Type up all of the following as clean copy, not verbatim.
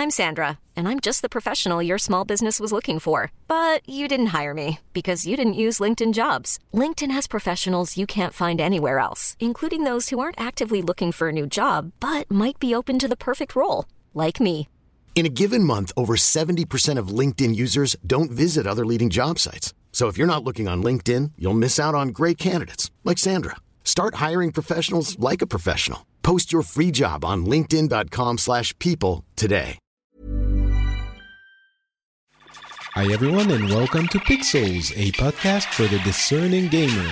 I'm Sandra, and I'm just the professional your small business was looking for. But you didn't hire me because you didn't use LinkedIn Jobs. LinkedIn has professionals you can't find anywhere else, including those who aren't actively looking for a new job, but might be open to the perfect role, like me. In a given month, over 70% of LinkedIn users don't visit other leading job sites. So if you're not looking on LinkedIn, you'll miss out on great candidates like Sandra. Start hiring professionals like a professional. Post your free job on linkedin.com/people today. Hi everyone and welcome to Pixels, a podcast for the discerning gamer.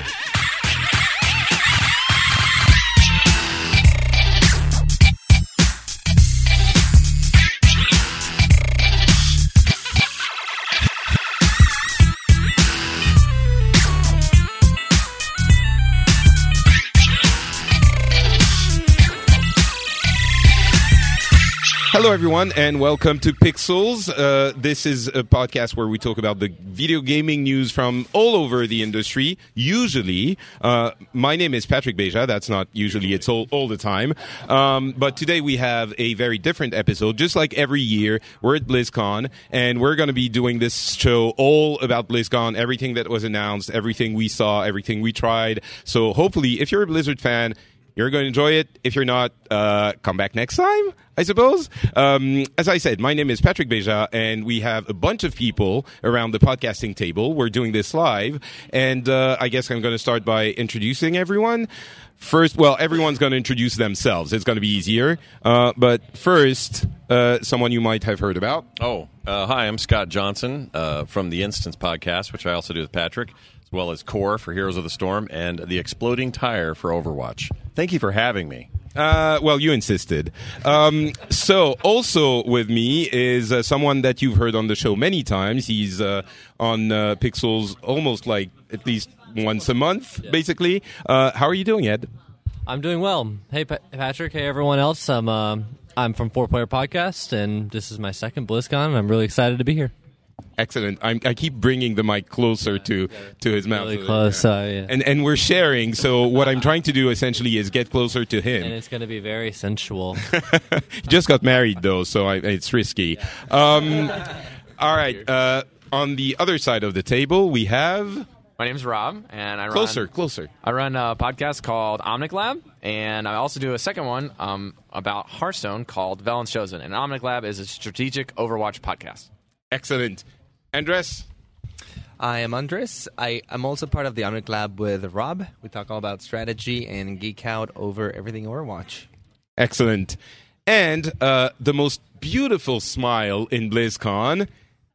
Hello, everyone, and welcome to Pixels. This is a podcast where we talk about the video gaming news from all over the industry, usually. My name is Patrick Beja. That's not usually, it's all the time. But today we have a very different episode. Just like every year, we're at BlizzCon, and we're going to be doing this show all about BlizzCon, everything that was announced, everything we saw, everything we tried. So hopefully, if you're a Blizzard fan, you're going to enjoy it. If you're not, come back next time, I suppose. As I said, my name is Patrick Beja, and we have a bunch of people around the podcasting table. We're doing this live, and I guess I'm going to start by introducing everyone. First, well, everyone's going to introduce themselves. It's going to be easier. But first, someone you might have heard about. Hi, I'm Scott Johnson from the Instance podcast, which I also do with Patrick, as well as Core for Heroes of the Storm and the Exploding Tire for Overwatch. Thank you for having me. Well, you insisted. So also with me is someone that you've heard on the show many times. He's on Pixels almost like at least once a month, basically. How are you doing, Ed? I'm doing well. Hey, Patrick. Hey, everyone else. I'm from 4Player Podcast, and this is my second BlizzCon, and I'm really excited to be here. Excellent. I keep bringing the mic closer to his mouth. Really close, yeah. And we're sharing, so what I'm trying to do essentially is get closer to him. And it's going to be very sensual. He just got married, though, so it's risky. All right. On the other side of the table, we have... My name's Rob, and I run... Closer. I run a podcast called Omnic Lab, and I also do a second one about Hearthstone called Velen's Chosen. And Omnic Lab is a strategic Overwatch podcast. Excellent. Andres? I am Andres. I'm also part of the Omnic Lab with Rob. We talk all about strategy and geek out over everything Overwatch. Excellent. And the most beautiful smile in BlizzCon...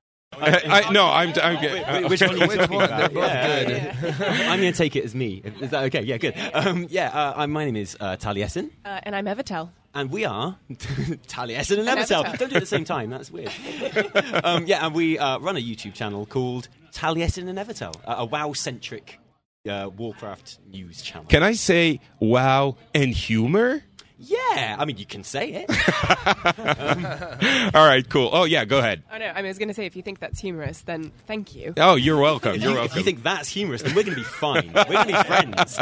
I'm good. Which one? They're both good. I'm going to take it as me. Is that okay? Yeah, good. My name is Taliesin. And I'm Evitel. And we are Taliesin and Evitel. Don't do it at the same time. That's weird. And we run a YouTube channel called Taliesin and Evitel, a WoW-centric Warcraft news channel. Can I say WoW and humor? Yeah, I mean, you can say it. All right, cool. Oh, yeah, go ahead. Oh, no, I was going to say, if you think that's humorous, then thank you. Oh, you're welcome. If you think that's humorous, then we're going to be fine. We're going to be friends.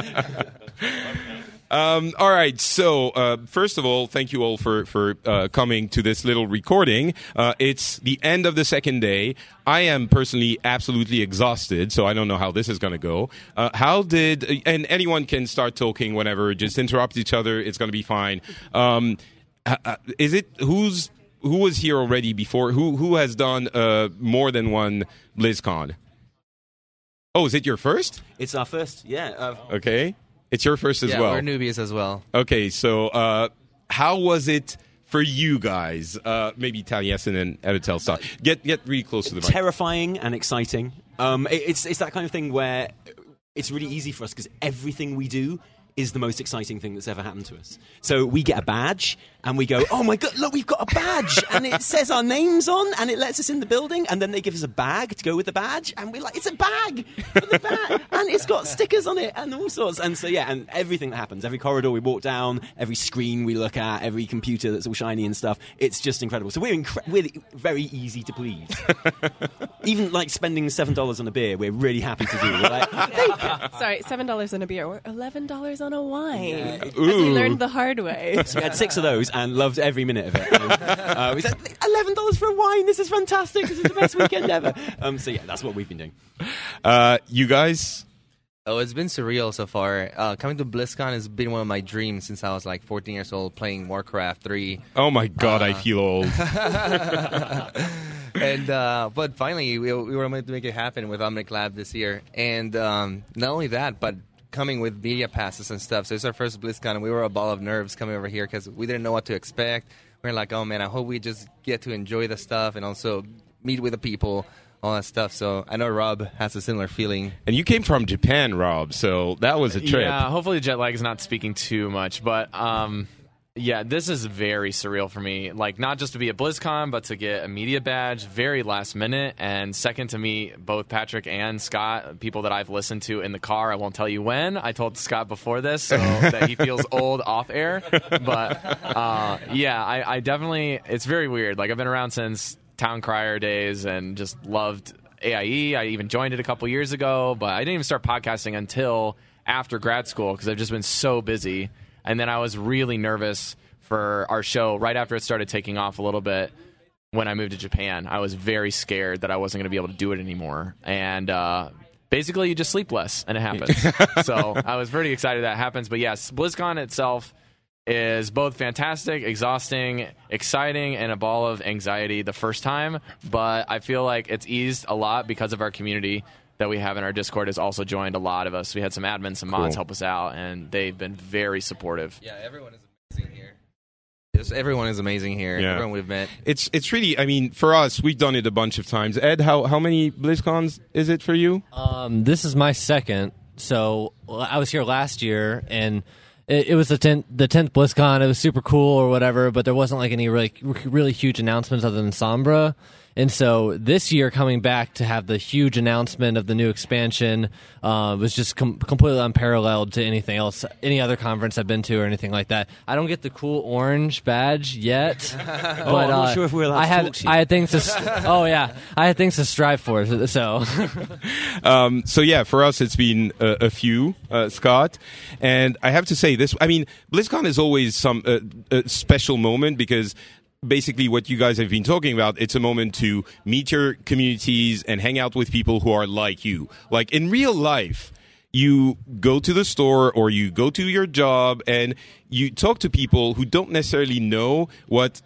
All right, so first of all, thank you all for coming to this little recording. It's the end of the second day. I am personally absolutely exhausted, so I don't know how this is going to go. And anyone can start talking whenever, just interrupt each other. It's going to be fine. Who was here already before? Who has done more than one BlizzCon? Oh, is it your first? It's our first, yeah. Okay. It's your first as well. Yeah, we're newbies as well. Okay, so how was it for you guys? Maybe Taliesin and Evitel start. Get really close to the mic. Terrifying and exciting. It's that kind of thing where it's really easy for us because everything we do is the most exciting thing that's ever happened to us. So we get a badge, and we go, oh my God, look, we've got a badge, and it says our names on, and it lets us in the building, and then they give us a bag to go with the badge, and we're like, it's a bag for the badge, and it's got stickers on it, and all sorts. And so, yeah, and everything that happens, every corridor we walk down, every screen we look at, every computer that's all shiny and stuff, it's just incredible. So we're very easy to please. Even, like, spending $7 on a beer, we're really happy to do. We're like, Sorry, $7 on a beer, or $11 on on a wine. As Ooh. we learned the hard way. So we had 6 of those and loved every minute of it. We said, $11 for a wine. This is fantastic. This is the best weekend ever. So yeah, that's what we've been doing. You guys? Oh, it's been surreal so far. Coming to BlizzCon has been one of my dreams since I was like 14 years old playing Warcraft 3. Oh my God, I feel old. And but finally, we were able to make it happen with Omnic Lab this year. And not only that, but coming with media passes and stuff. So it's our first BlizzCon, and we were a ball of nerves coming over here because we didn't know what to expect. We were like, oh man, I hope we just get to enjoy the stuff and also meet with the people, all that stuff. So I know Rob has a similar feeling. And you came from Japan, Rob, so that was a trip. Yeah, hopefully jet lag is not speaking too much, but yeah, this is very surreal for me. Like, not just to be at BlizzCon, but to get a media badge very last minute, and second to meet both Patrick and Scott, people that I've listened to in the car. I won't tell you when. I told Scott before this, so that he feels old off air. But yeah, I definitely, it's very weird. Like, I've been around since Town Crier days and just loved AIE. I even joined it a couple years ago, but I didn't even start podcasting until after grad school because I've just been so busy. And then I was really nervous for our show right after it started taking off a little bit when I moved to Japan. I was very scared that I wasn't going to be able to do it anymore. And basically, you just sleep less, and it happens. So I was pretty excited that happens. But yes, BlizzCon itself is both fantastic, exhausting, exciting, and a ball of anxiety the first time. But I feel like it's eased a lot because of our community that we have in our Discord has also joined a lot of us. We had some admins, some mods help us out, and they've been very supportive. Yeah, everyone is amazing here. Everyone is amazing here. Yeah. Everyone we've met. It's really, I mean, for us, we've done it a bunch of times. Ed, how many BlizzCons is it for you? This is my second. So I was here last year, and it was the 10th BlizzCon. It was super cool or whatever, but there wasn't like any really huge announcements other than Sombra. And so this year, coming back to have the huge announcement of the new expansion was just completely unparalleled to anything else, any other conference I've been to or anything like that. I don't get the cool orange badge yet, but I'm not sure if we're allowed to talk to you. I had things to. I had things to strive for. So, so yeah, for us, it's been a few, Scott, and I have to say this. I mean, BlizzCon is always a special moment because basically what you guys have been talking about, it's a moment to meet your communities and hang out with people who are like you. Like in real life, you go to the store or you go to your job and you talk to people who don't necessarily know what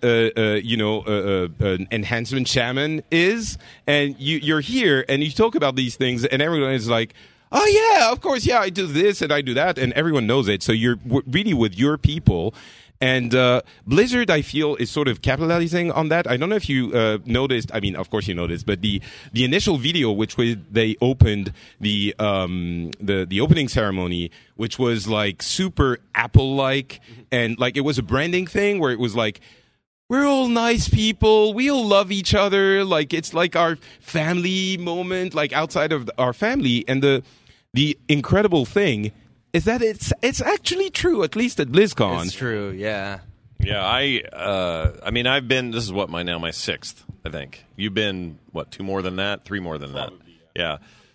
an enhancement shaman is, and you're here and you talk about these things and everyone is like, oh yeah, of course, yeah, I do this and I do that, and everyone knows it. So you're really with your people. And Blizzard, I feel, is sort of capitalizing on that. I don't know if you noticed. I mean, of course you noticed, but the initial video, which they opened the opening ceremony, which was like super Apple-like, and like it was a branding thing where it was like, we're all nice people. We all love each other. Like it's like our family moment, like outside of our family. And the incredible thing is that it's actually true, at least at BlizzCon. It's true, yeah. Yeah, I mean, I've been, this is what, my sixth, I think. You've been, what, 2 more than that? 3 more than that? Yeah.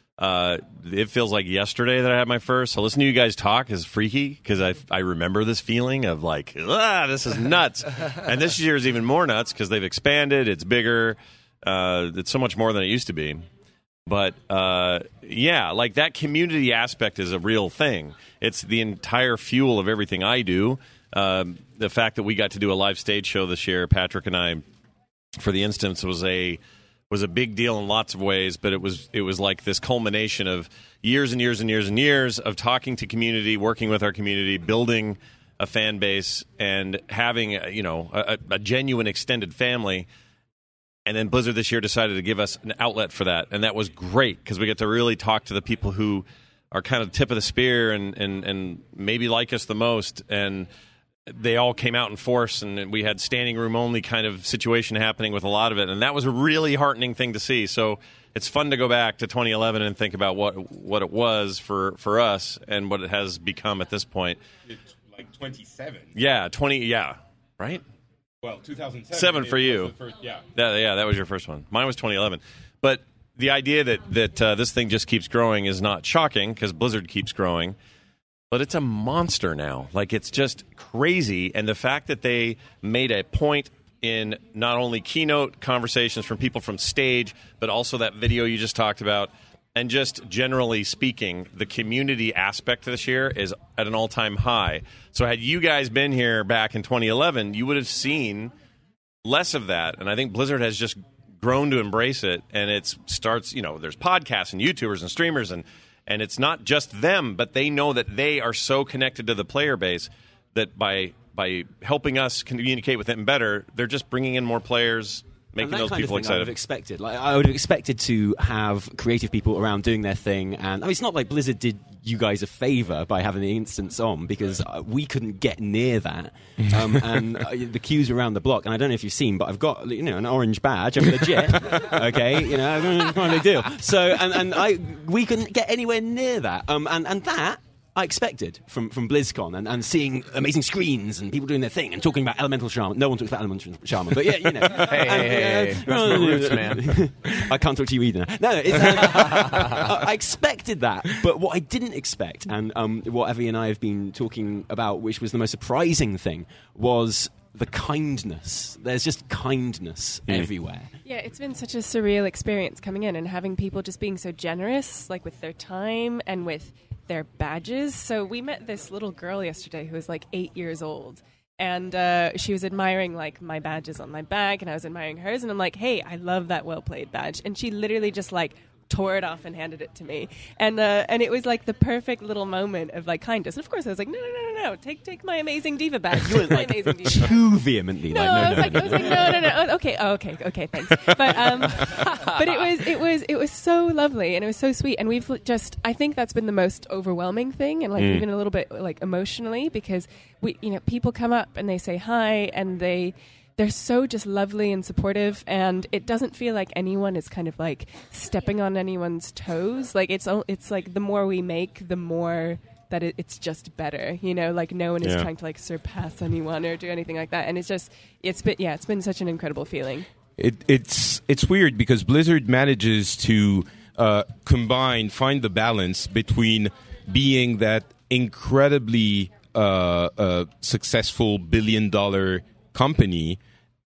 It feels like yesterday that I had my first. So listening to you guys talk is freaky because I remember this feeling of like, this is nuts. And this year is even more nuts because they've expanded, it's bigger, it's so much more than it used to be. But, yeah, like that community aspect is a real thing. It's the entire fuel of everything I do. The fact that we got to do a live stage show this year, Patrick and I, for the instance, was a big deal in lots of ways, but it was like this culmination of years and years and years and years of talking to community, working with our community, building a fan base, and having a genuine extended family. And then Blizzard this year decided to give us an outlet for that, and that was great because we get to really talk to the people who are kind of the tip of the spear and maybe like us the most. And they all came out in force, and we had standing room only kind of situation happening with a lot of it, and that was a really heartening thing to see. So it's fun to go back to 2011 and think about what it was for us and what it has become at this point. It's like 27. Yeah, 20. Yeah, right. Well, 2007. 7 for you. Yeah, that was your first one. Mine was 2011. But the idea that this thing just keeps growing is not shocking because Blizzard keeps growing. but it's a monster now. Like, it's just crazy. And the fact that they made a point in not only keynote conversations from people from stage, but also that video you just talked about, and just generally speaking, the community aspect this year is at an all-time high. So had you guys been here back in 2011, you would have seen less of that. And I think Blizzard has just grown to embrace it. And it starts, there's podcasts and YouTubers and streamers, and it's not just them, but they know that they are so connected to the player base that by helping us communicate with them better, they're just bringing in more players, making those people excited. I would have expected. I would have expected to have creative people around doing their thing, and it's not like Blizzard did you guys a favor by having the instance on, because we couldn't get near that, and the queues around the block. And I don't know if you've seen, but I've got an orange badge. I'm legit, okay? Not a big deal. So we couldn't get anywhere near that, and that I expected from BlizzCon, and seeing amazing screens and people doing their thing and talking about Elemental Shaman. No one talks about Elemental Shaman, but yeah, Hey, that's my roots, man. I can't talk to you either. No, I expected that, but what I didn't expect, and what Evie and I have been talking about, which was the most surprising thing, was the kindness. There's just kindness everywhere. Yeah, it's been such a surreal experience coming in and having people just being so generous, like with their time and with their badges. So we met this little girl yesterday who was like 8 years old, and she was admiring like my badges on my back, and I was admiring hers, and I'm like, hey, I love that well played badge. And she literally just like tore it off and handed it to me, and it was like the perfect little moment of like kindness. And of course I was like, no, take my amazing diva badge. You were like too vehemently no, I was like no, okay, thanks. But it was so lovely, and it was so sweet, and I think that's been the most overwhelming thing, and like even a little bit like emotionally, because people come up and they say hi, and they're so just lovely and supportive, and it doesn't feel like anyone is kind of like stepping on anyone's toes. Like it's like the more we make, the more that it's just better, like no one is trying to like surpass anyone or do anything like that. And it's been such an incredible feeling. It's weird because Blizzard manages to find the balance between being that incredibly successful billion-dollar company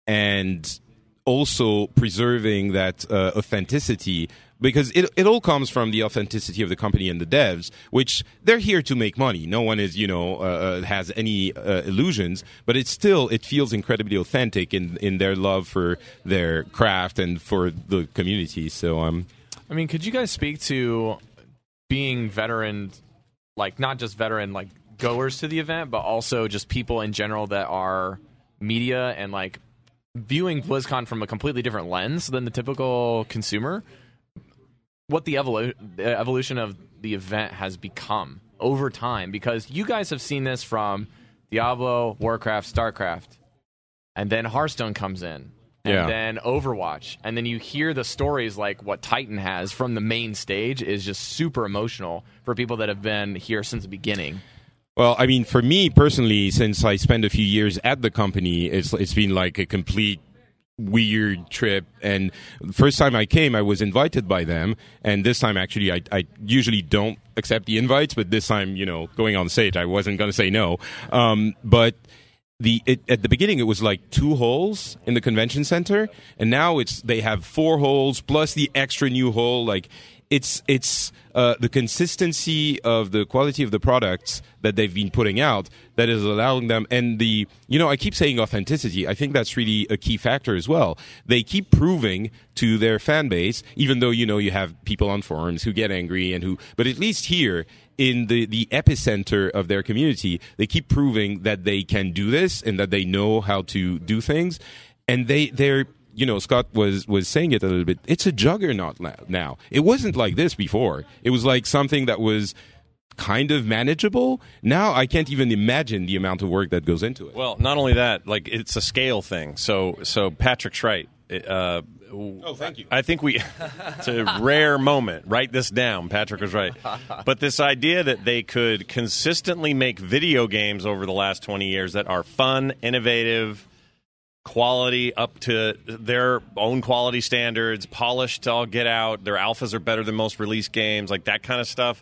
and also preserving that authenticity, because it all comes from the authenticity of the company and the devs, which they're here to make money. No one is has any illusions, but it feels incredibly authentic in their love for their craft and for the community. So I mean, could you guys speak to being veteran, like not just veteran like goers to the event, but also just people in general that are media and like viewing BlizzCon from a completely different lens than the typical consumer? What the evolution of the event has become over time, because you guys have seen this from Diablo, Warcraft, StarCraft, and then Hearthstone comes in, and then Overwatch, and then you hear the stories like what Titan has from the main stage is just super emotional for people that have been here since the beginning. Well, I mean, for me personally, since I spent a few years at the company, it's been like a complete weird trip. And the first time I came, I was invited by them, and this time actually I usually don't accept the invites, but this time, going on stage, I wasn't going to say no. But at the beginning it was like 2 holes in the convention center, and now they have 4 holes plus the extra new hole. Like it's the consistency of the quality of the products that they've been putting out that is allowing them, and I keep saying authenticity. I think that's really a key factor as well. They keep proving to their fan base, even though you have people on forums who get angry but at least here in the epicenter of their community, they keep proving that they can do this and that they know how to do things, and they're. Scott was saying it a little bit. It's a juggernaut now. It wasn't like this before. It was like something that was kind of manageable. Now I can't even imagine the amount of work that goes into it. Well, not only that, like it's a scale thing. So Patrick's right. Thank you. I think it's a rare moment. Write this down. Patrick was right. But this idea that they could consistently make video games over the last 20 years that are fun, innovative, quality up to their own quality standards, polished to all get out, their alphas are better than most release games, like that kind of stuff.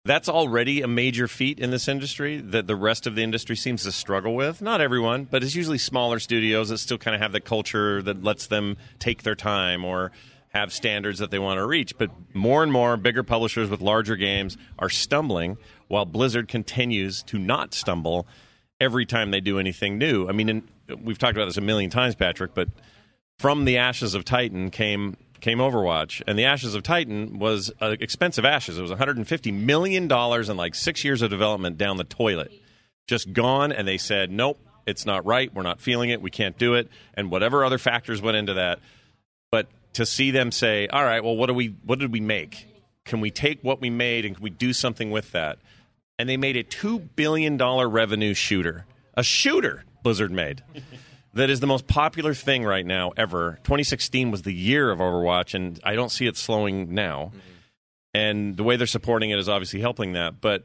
That's already a major feat in this industry that the rest of the industry seems to struggle with. Not everyone, but it's usually smaller studios that still kind of have the culture that lets them take their time or have standards that they want to reach. But more and more bigger publishers with larger games are stumbling, while Blizzard continues to not stumble every time they do anything new. I mean, we've talked about this a million times, Patrick, but from the ashes of Titan came Overwatch, and the Ashes of Titan was expensive ashes. It was $150 million and like 6 years of development down the toilet. Just gone, and they said, nope, it's not right, we're not feeling it, we can't do it, and whatever other factors went into that. But to see them say, all right, well, what did we make? Can we take what we made and can we do something with that? And they made a $2 billion revenue shooter. A shooter Blizzard made. That is the most popular thing right now ever. 2016 was the year of Overwatch, and I don't see it slowing now. And the way they're supporting it is obviously helping that. But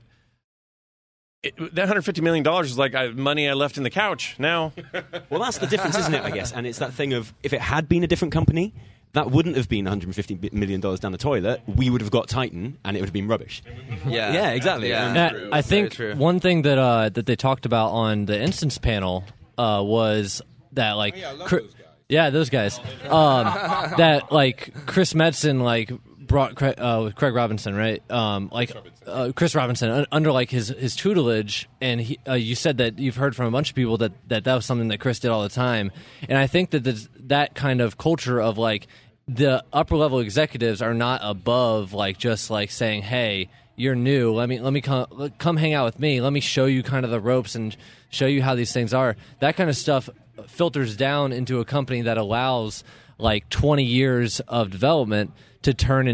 that $150 million is like money I left in the couch now. Well, that's the difference, isn't it, I guess? And it's that thing of, if it had been a different company, that wouldn't have been $150 million down the toilet. We would have got Titan, and it would have been rubbish. Yeah, exactly. Yeah. I think one thing that they talked about on the Instance panel was that, like, those guys. That, like, Chris Metzen, like, brought Craig Robinson, right? Chris Robinson under like his tutelage, and you said that you've heard from a bunch of people that was something that Chris did all the time, and I think that that kind of culture of like the upper level executives are not above like just like saying, hey, you're new, let me come hang out with me, let me show you kind of the ropes and show you how these things are. That kind of stuff filters down into a company that allows like 20 years of development to turn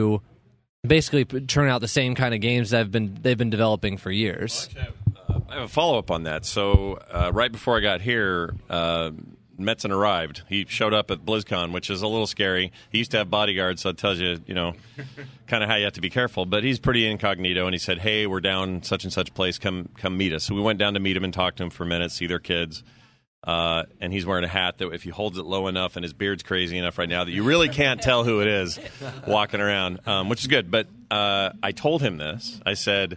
out the same kind of games that they've been developing for years. Well, I have a follow-up on that. So right before I got here, Metzen arrived. He showed up at BlizzCon, which is a little scary. He used to have bodyguards, so it tells you, kind of how you have to be careful. But he's pretty incognito, and he said, hey, we're down such and such place. Come meet us. So we went down to meet him and talk to him for a minute, see their kids. And he's wearing a hat that if he holds it low enough and his beard's crazy enough right now that you really can't tell who it is walking around, which is good. But I told him this. I said,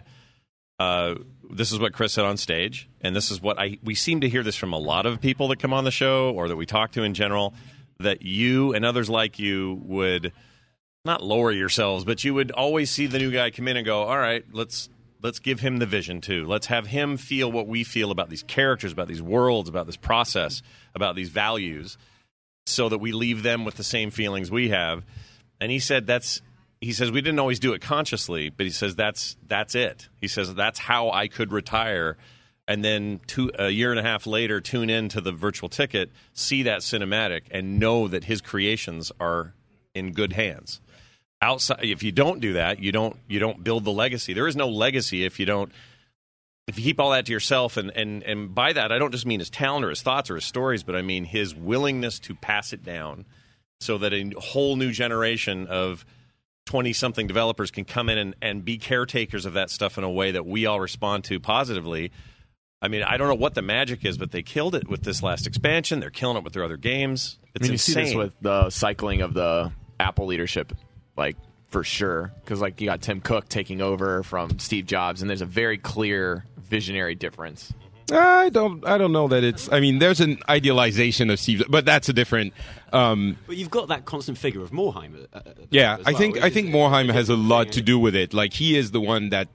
this is what Chris said on stage, and this is what we seem to hear this from a lot of people that come on the show or that we talk to in general, that you and others like you would not lower yourselves, but you would always see the new guy come in and go, all right, let's give him the vision, too. Let's have him feel what we feel about these characters, about these worlds, about this process, about these values, so that we leave them with the same feelings we have. And he said he says, we didn't always do it consciously, but he says, that's it. He says, that's how I could retire. And then a year and a half later, tune in to the virtual ticket, see that cinematic, and know that his creations are in good hands. Outside, if you don't do that, you don't build the legacy. There is no legacy if you keep all that to yourself. And by that, I don't just mean his talent or his thoughts or his stories, but I mean his willingness to pass it down so that a whole new generation of 20-something developers can come in and be caretakers of that stuff in a way that we all respond to positively. I mean, I don't know what the magic is, but they killed it with this last expansion. They're killing it with their other games. It's insane. You see this with the cycling of the Apple leadership, like, for sure. Because, like, you got Tim Cook taking over from Steve Jobs, and there's a very clear visionary difference. I don't know that it's. I mean, there's an idealization of Steve, but that's a different. But you've got that constant figure of Morhaime. Yeah, I think Morhaime has a lot to do with it. Like, he is the one that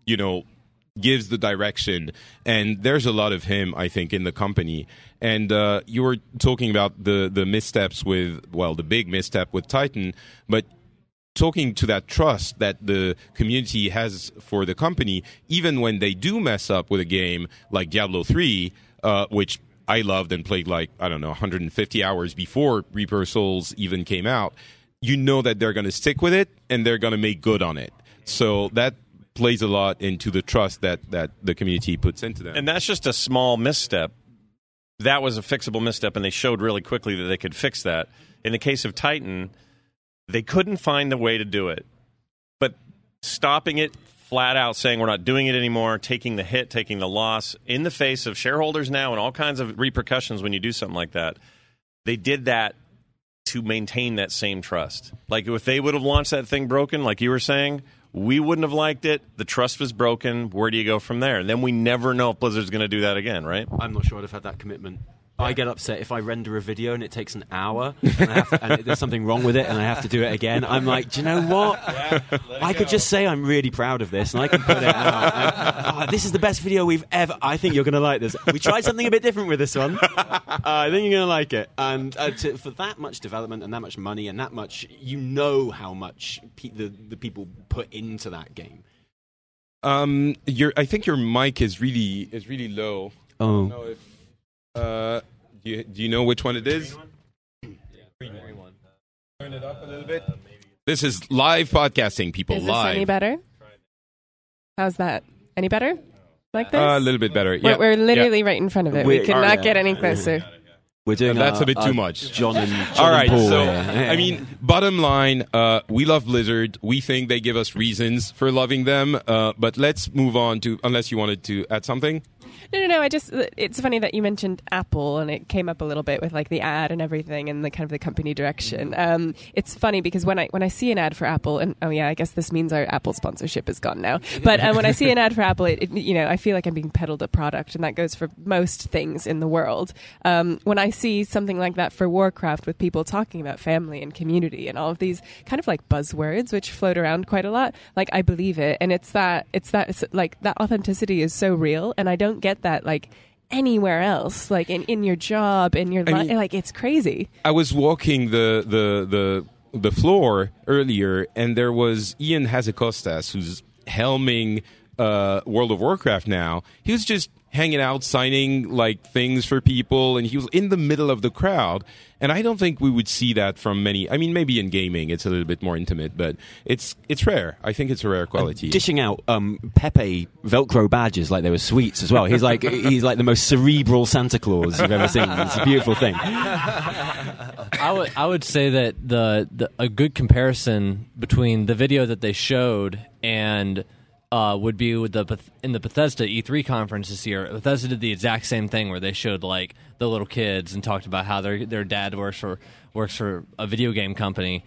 gives the direction, and there's a lot of him, I think, in the company. And you were talking about the missteps the big misstep with Titan, but talking to that trust that the community has for the company, even when they do mess up with a game like Diablo 3, which I loved and played 150 hours before Reaper Souls even came out, you know that they're going to stick with it and they're going to make good on it. So that plays a lot into the trust that the community puts into them. And that's just a small misstep. That was a fixable misstep, and they showed really quickly that they could fix that. In the case of Titan, they couldn't find the way to do it. But stopping it flat out, saying we're not doing it anymore, taking the hit, taking the loss, in the face of shareholders now and all kinds of repercussions when you do something like that, they did that to maintain that same trust. Like, if they would have launched that thing broken, like you were saying, We wouldn't have liked it. The trust was broken. Where do you go from there? And then we never know if Blizzard's going to do that again, right? I'm not sure I'd have had that commitment. I get upset if I render a video and it takes an hour and there's something wrong with it and I have to do it again. I'm like, do you know what? I could just say I'm really proud of this and I can put it out. This is the best video we've ever... I think you're going to like this. We tried something a bit different with this one. I think you're going to like it. And for that much development and that much money and that much... You know how much the people put into that game. I think your mic is really low. Oh. I don't know if... do you know which one it is? Turn it up a little bit. This is live podcasting, people. Is this live. any better? How's that? Any better? Like this? A little bit better. Yeah. We're literally right in front of it. We could not get any closer. We're doing that's a bit too much. John and all right, Paul, so yeah. I mean, bottom line, we love Blizzard. We think they give us reasons for loving them. But let's move on to, unless you wanted to add something. No. It's funny that you mentioned Apple, and it came up a little bit with like the ad and everything, and the kind of the company direction. It's funny because when I see an ad for Apple, and I guess this means our Apple sponsorship is gone now. But when I see an ad for Apple, I feel like I'm being peddled a product, and that goes for most things in the world. When I see something like that for Warcraft, with people talking about family and community and all of these kind of like buzzwords which float around quite a lot, like I believe it, and it's like that authenticity is so real, and I don't get that like anywhere else, like in your job, in your life. Like it's crazy. I was walking the floor earlier, and there was Ian Hazzikostas, who's helming World of Warcraft now. He was just hanging out, signing like things for people, and he was in the middle of the crowd. And I don't think we would see that from many. I mean, maybe in gaming it's a little bit more intimate, but it's rare. I think it's a rare quality. Dishing out Pepe Velcro badges like they were sweets as well. He's like the most cerebral Santa Claus you've ever seen. It's a beautiful thing. I would say that a good comparison between the video that they showed and would be with in the Bethesda E3 conference this year. Bethesda did the exact same thing where they showed like the little kids and talked about how their dad works for a video game company.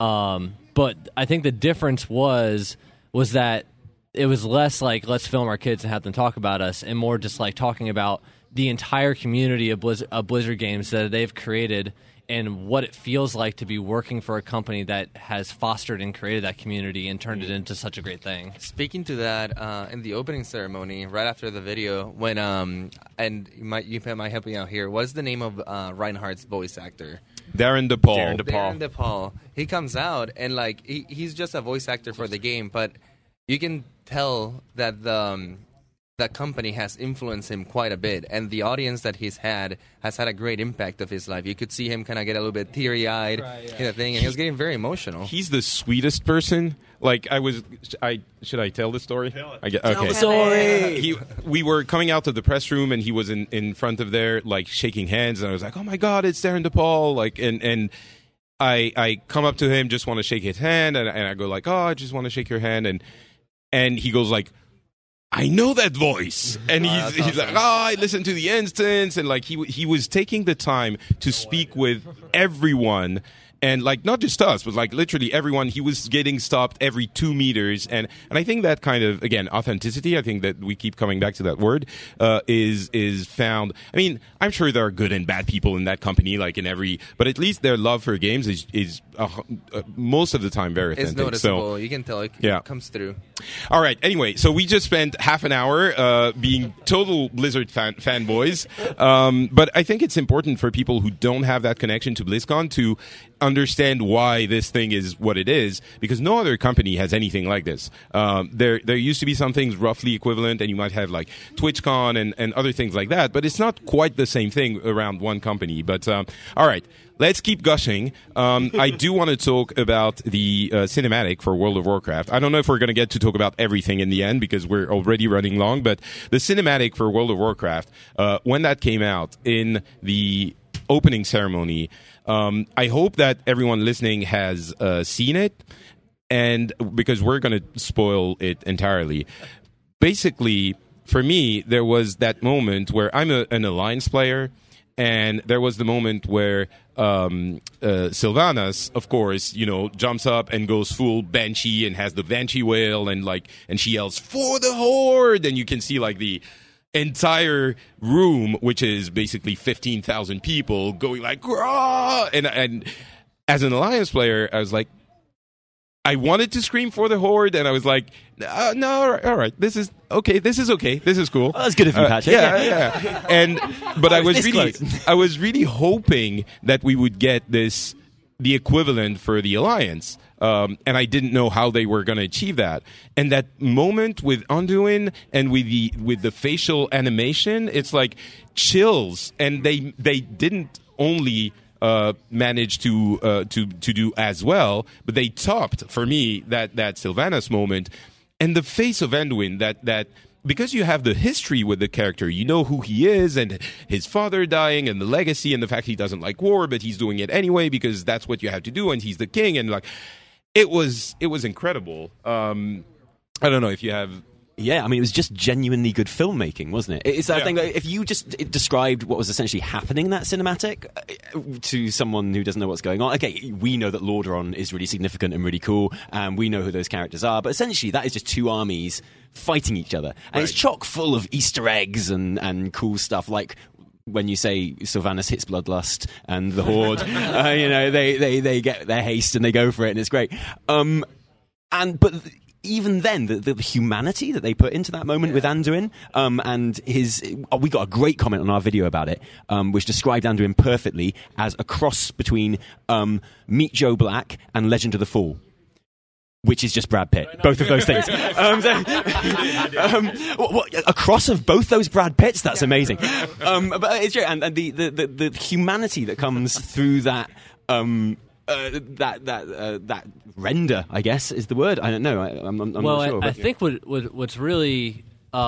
But I think the difference was that it was less like let's film our kids and have them talk about us, and more just like talking about the entire community of Blizzard games that they've created, and what it feels like to be working for a company that has fostered and created that community and turned it into such a great thing. Speaking to that, in the opening ceremony, right after the video, when and you might help me out here. What is the name of Reinhardt's voice actor? Darren DePaul. Darren DePaul. He comes out and like he's just a voice actor for the game, but you can tell that that company has influenced him quite a bit, and the audience that he's had has had a great impact of his life. You could see him kind of get a little bit teary-eyed, and he was getting very emotional. He's the sweetest person. Like should I tell the story? Tell the story. We were coming out of the press room, and he was in front of there, like shaking hands, and I was like, "Oh my God, it's Darren DePaul!" Like, and I come up to him, just want to shake his hand, and I go like, "Oh, I just want to shake your hand," and he goes like, I know that voice, and he's like, I listened to the instance, and like he was taking the time to speak with everyone, and like not just us, but like literally everyone. He was getting stopped every 2 meters, and I think that kind of, again, authenticity. I think that we keep coming back to that word is found. I mean, I'm sure there are good and bad people in that company, like in every, but at least their love for games is most of the time very authentic. It's noticeable. So, you can tell it comes through. All right. Anyway, so we just spent half an hour being total Blizzard fanboys, but I think it's important for people who don't have that connection to BlizzCon to understand why this thing is what it is, because no other company has anything like this. There used to be some things roughly equivalent, and you might have like TwitchCon and other things like that, but it's not quite the same thing around one company. But all right. Let's keep gushing. I do want to talk about the cinematic for World of Warcraft. I don't know if we're going to get to talk about everything in the end because we're already running long, but the cinematic for World of Warcraft, when that came out in the opening ceremony, I hope that everyone listening has seen it, and because we're going to spoil it entirely. Basically, for me, there was that moment where I'm an Alliance player, and there was the moment where Sylvanas, of course, jumps up and goes full Banshee and has the Banshee wail and she yells for the Horde, and you can see like the entire room, which is basically 15,000 people, going like "Grah!" And as an Alliance player, I was like, I wanted to scream for the Horde, and I was like, no, all right, this is okay, this is cool. Oh, that's good of you, Patrick. Yeah. But I was really hoping that we would get the equivalent for the Alliance. And I didn't know how they were going to achieve that. And that moment with Anduin and with the facial animation, it's like chills. And they didn't only manage to do as well, but they topped for me that Sylvanas moment and the face of Anduin. That because you have the history with the character, you know who he is and his father dying and the legacy and the fact he doesn't like war, but he's doing it anyway because that's what you have to do, and he's the king, and like. It was incredible. I don't know if you have... Yeah, I mean, it was just genuinely good filmmaking, wasn't it? It's that thing that if you just described what was essentially happening in that cinematic to someone who doesn't know what's going on, okay, we know that Lordaeron is really significant and really cool, and we know who those characters are, but essentially that is just two armies fighting each other. And it's chock full of Easter eggs and cool stuff like... When you say Sylvanas hits Bloodlust and the Horde, they get their haste and they go for it, and it's great. But even then, the humanity that they put into that moment with Anduin, and we got a great comment on our video about it, which described Anduin perfectly as a cross between Meet Joe Black and Legend of the Fall. Which is just Brad Pitt. Both of those things. A cross of both those Brad Pitts? That's amazing. But it's true. And the humanity that comes through that render, I guess, is the word. I don't know. I'm not sure. I think what's really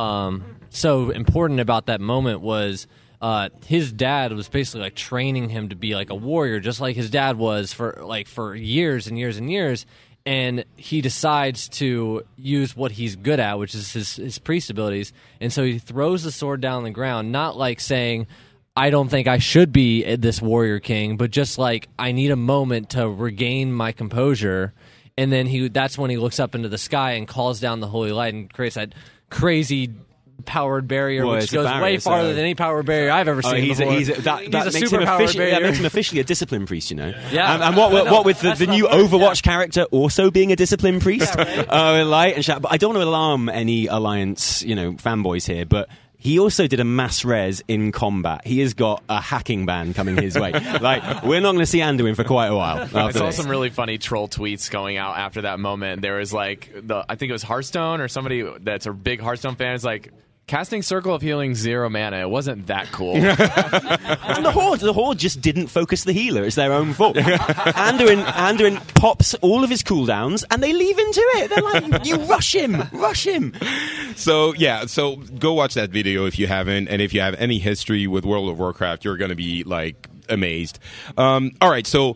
so important about that moment was his dad was basically like training him to be like a warrior, just like his dad was for years and years and years. And he decides to use what he's good at, which is his priest abilities. And so he throws the sword down on the ground, not like saying, I don't think I should be this warrior king, but just like, I need a moment to regain my composure. And then that's when he looks up into the sky and calls down the holy light and creates that crazy powered barrier, which goes way farther than any powered barrier I've ever seen before. He's a super powered barrier. That makes him officially a discipline priest, you know. Yeah. And what with the new Overwatch character also being a discipline priest, light and shout. But I don't want to alarm any Alliance, fanboys here, but. He also did a mass res in combat. He has got a hacking ban coming his way. Like, we're not going to see Anduin for quite a while. I saw some really funny troll tweets going out after that moment. There was I think it was Hearthstone or somebody that's a big Hearthstone fan is like, casting Circle of Healing 0 mana. It wasn't that cool. And the Horde just didn't focus the healer. It's their own fault. Anduin pops all of his cooldowns, and they leave him to it. They're like, you rush him. So go watch that video if you haven't, and if you have any history with World of Warcraft, you're going to be like amazed. All right, so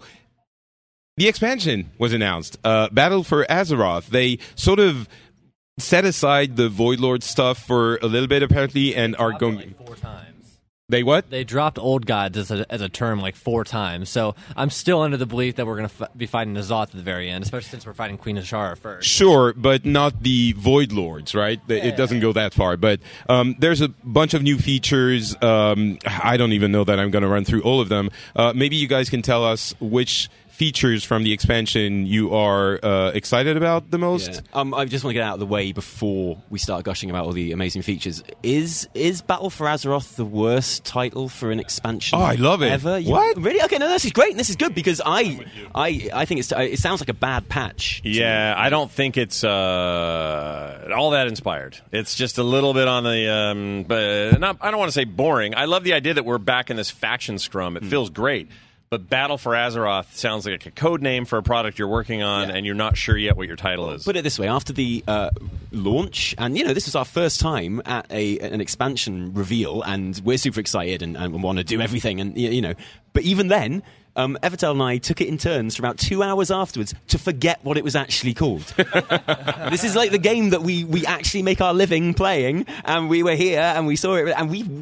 the expansion was announced. Battle for Azeroth. They sort of set aside the Void Lord stuff for a little bit, apparently, and are going... Like 4 times. They what? They dropped Old Gods as a term like 4 times, so I'm still under the belief that we're going to be fighting N'Zoth at the very end, especially since we're fighting Queen Azshara first. Sure, but not the Void Lords, right? It doesn't go that far, but there's a bunch of new features. I don't even know that I'm going to run through all of them. Maybe you guys can tell us which features from the expansion you are excited about the most? Yeah. I just want to get out of the way before we start gushing about all the amazing features. Is Battle for Azeroth the worst title for an expansion? Oh, I love it. Ever? What? Really? Okay, no, this is great. This is good because I think it sounds like a bad patch. Yeah, I don't think it's all that inspired. It's just a little bit on the, but I don't want to say boring. I love the idea that we're back in this faction scrum. It feels great. But Battle for Azeroth sounds like a code name for a product you're working on, and you're not sure yet what your title is. Put it this way: after the launch, and this is our first time at an expansion reveal, and we're super excited and want to do everything, and But even then, Evertel and I took it in turns for about 2 hours afterwards to forget what it was actually called. This is like the game that we actually make our living playing, and we were here and we saw it, and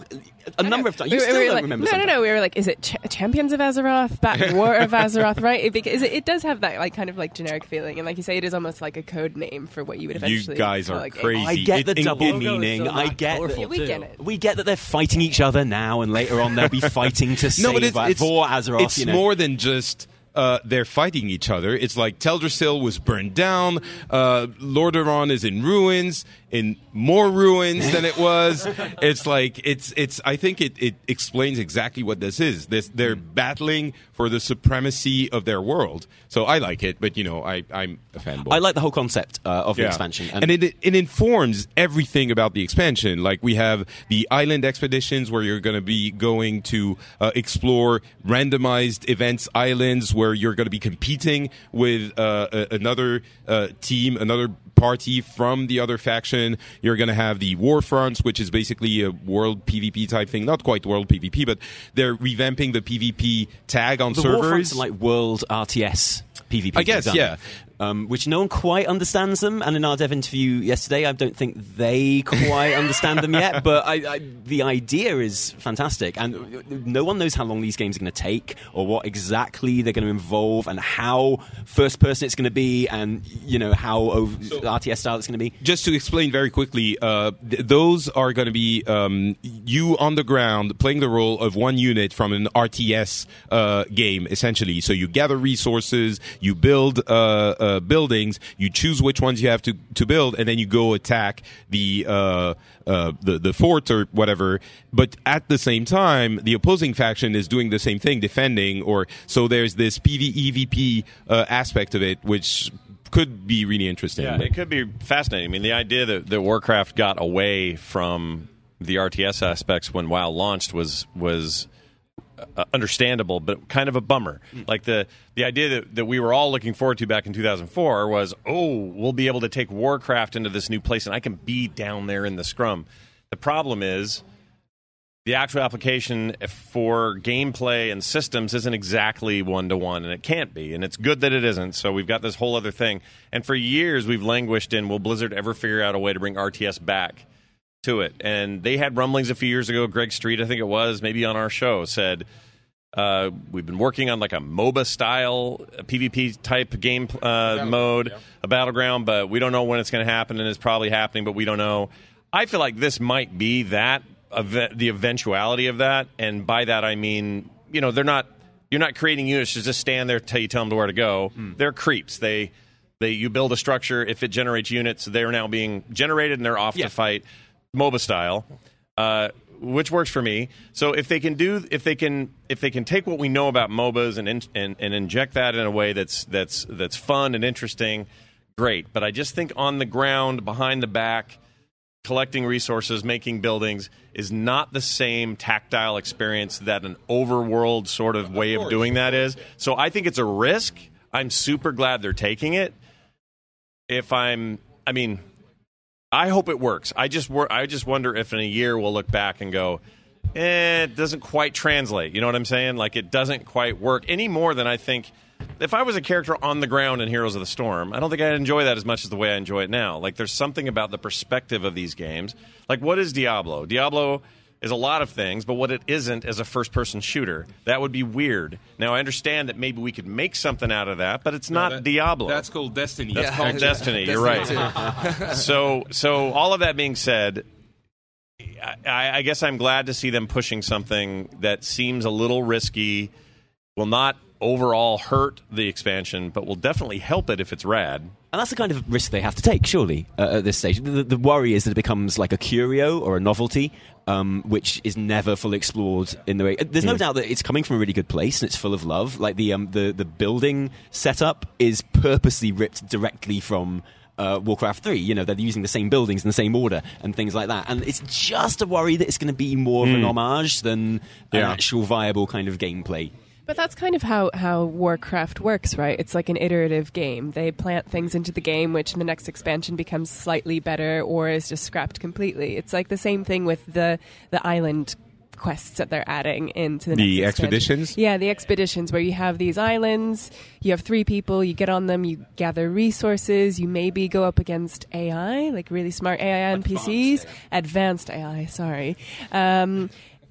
a number of times. You We still were don't like, remember. No. We were like, is it Champions of Azeroth, War of Azeroth, right? Because it does have that like kind of like generic feeling, and like you say, it is almost like a code name for what you would eventually. You guys call are a game. crazy. I get the double logo is meaning. so I not get colorful, that. We too. get it. We get that they're fighting each other now, and later on they'll be fighting to save No, but it's for Azeroth. It's you know. more than just. They're fighting each other. It's like Teldrassil was burned down. Lordaeron is in ruins, in more ruins than it was. It's like it's. I think it explains exactly what this is. They're battling for the supremacy of their world. So I like it, but I'm a fanboy. I like the whole concept of the expansion, and it informs everything about the expansion. Like we have the island expeditions where you're going to be going to explore randomized events islands where you're going to be competing with another team, another party from the other faction. You're going to have the war fronts, which is basically a world PvP type thing. Not quite world PvP, but they're revamping the PvP tag on the servers. Warfronts are like world RTS PvP. I guess, for example, yeah. Which no one quite understands them. And in our dev interview yesterday, I don't think they quite understand them yet. But the idea is fantastic. And no one knows how long these games are going to take or what exactly they're going to involve and how first person it's going to be and, how RTS style it's going to be. Just to explain very quickly, those are going to be you on the ground playing the role of one unit from an RTS game, essentially. So you gather resources, you build buildings, you choose which ones you have to build, and then you go attack the fort or whatever. But at the same time, the opposing faction is doing the same thing, defending. So there's this PvEVP aspect of it, which could be really interesting. Yeah, it could be fascinating. I mean, the idea that Warcraft got away from the RTS aspects when WoW launched was understandable, but kind of a bummer. Like the idea that we were all looking forward to back in 2004 was, we'll be able to take Warcraft into this new place, and I can be down there in the scrum. The problem is the actual application for gameplay and systems isn't exactly one-to-one, and it can't be, and it's good that it isn't, so we've got this whole other thing. And for years, we've languished in, will Blizzard ever figure out a way to bring RTS back to it? And they had rumblings a few years ago. Greg Street, I think it was, maybe on our show, said, we've been working on like a MOBA-style PvP type game mode, a battleground, but we don't know when it's going to happen, and it's probably happening, but we don't know. I feel like this might be that, the eventuality of that, and by that I mean, you're not creating units to just stand there till you tell them where to go. They're creeps. You build a structure. If it generates units, they're now being generated and they're off to fight, MOBA style, which works for me. So if they can take what we know about MOBAs and inject that in a way that's fun and interesting, great. But I just think on the ground, behind the back, collecting resources, making buildings is not the same tactile experience that an overworld sort of way of doing that is. So I think it's a risk. I'm super glad they're taking it. I hope it works. I just wonder if in a year we'll look back and go, it doesn't quite translate. You know what I'm saying? Like, it doesn't quite work any more than I think. If I was a character on the ground in Heroes of the Storm, I don't think I'd enjoy that as much as the way I enjoy it now. Like, there's something about the perspective of these games. Like, what is Diablo? Diablo is a lot of things, but what it isn't is a first-person shooter. That would be weird. Now, I understand that maybe we could make something out of that, but it's not Diablo. That's called Destiny. That's called Destiny. You're right. So all of that being said, I guess I'm glad to see them pushing something that seems a little risky, will not overall hurt the expansion, but will definitely help it if it's rad. And that's the kind of risk they have to take, surely, at this stage. The worry is that it becomes like a curio or a novelty, which is never fully explored in the way. There's no doubt that it's coming from a really good place and it's full of love. Like the building setup is purposely ripped directly from Warcraft 3. They're using the same buildings in the same order and things like that. And it's just a worry that it's going to be more of an homage than an actual viable kind of gameplay. But that's kind of how Warcraft works, right? It's like an iterative game. They plant things into the game, which in the next expansion becomes slightly better or is just scrapped completely. It's like the same thing with the island quests that they're adding into the next expeditions? Yeah, the expeditions where you have these islands, you have 3 people, you get on them, you gather resources, you maybe go up against AI, like really smart AI NPCs. Advanced AI, sorry.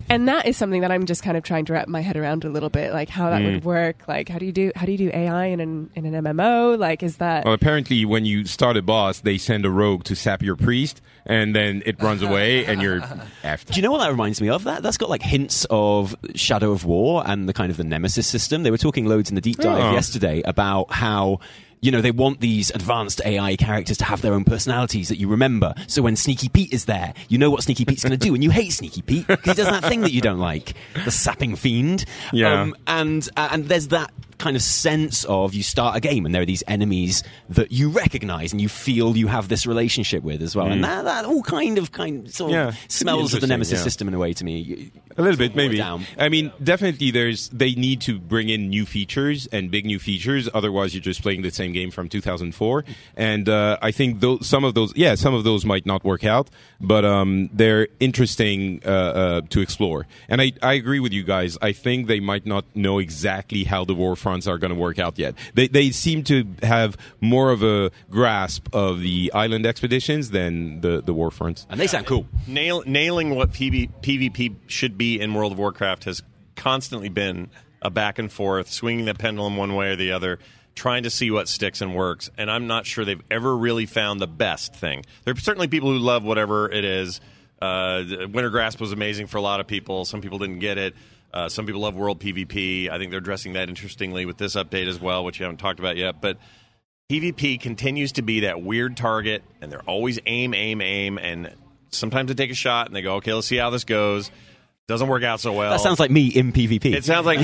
And that is something that I'm just kind of trying to wrap my head around a little bit, like how that would work. Like, how do you do AI in an MMO? Like, is that? Well, apparently, when you start a boss, they send a rogue to sap your priest, and then it runs away, and you're effed. Do you know what that reminds me of? That's got like hints of Shadow of War and the kind of the Nemesis system. They were talking loads in the deep dive yesterday about how, they want these advanced AI characters to have their own personalities that you remember. So when Sneaky Pete is there, you know what Sneaky Pete's going to do, and you hate Sneaky Pete because he does that thing that you don't like, the sapping fiend. Yeah. And there's that kind of sense of you start a game and there are these enemies that you recognize and you feel you have this relationship with as well. And that all kind of smells of the Nemesis system in a way to me. A little bit, maybe. I mean, definitely they need to bring in new features and big new features. Otherwise, you're just playing the same game from 2004. And I think some of those might not work out, but they're interesting to explore. And I agree with you guys. I think they might not know exactly how the war fronts are going to work out yet. They seem to have more of a grasp of the island expeditions than the war fronts. And they sound cool. Nailing what PvP should be in World of Warcraft has constantly been a back and forth, swinging the pendulum one way or the other, trying to see what sticks and works. And I'm not sure they've ever really found the best thing. There are certainly people who love whatever it is. Winter Grasp was amazing for a lot of people. Some people didn't get it. Some people love World PvP. I think they're addressing that interestingly with this update as well, which you haven't talked about yet. But PvP continues to be that weird target, and they're always aim, and sometimes they take a shot, and they go, okay, let's see how this goes. Doesn't work out so well. That sounds like me in PvP. It sounds like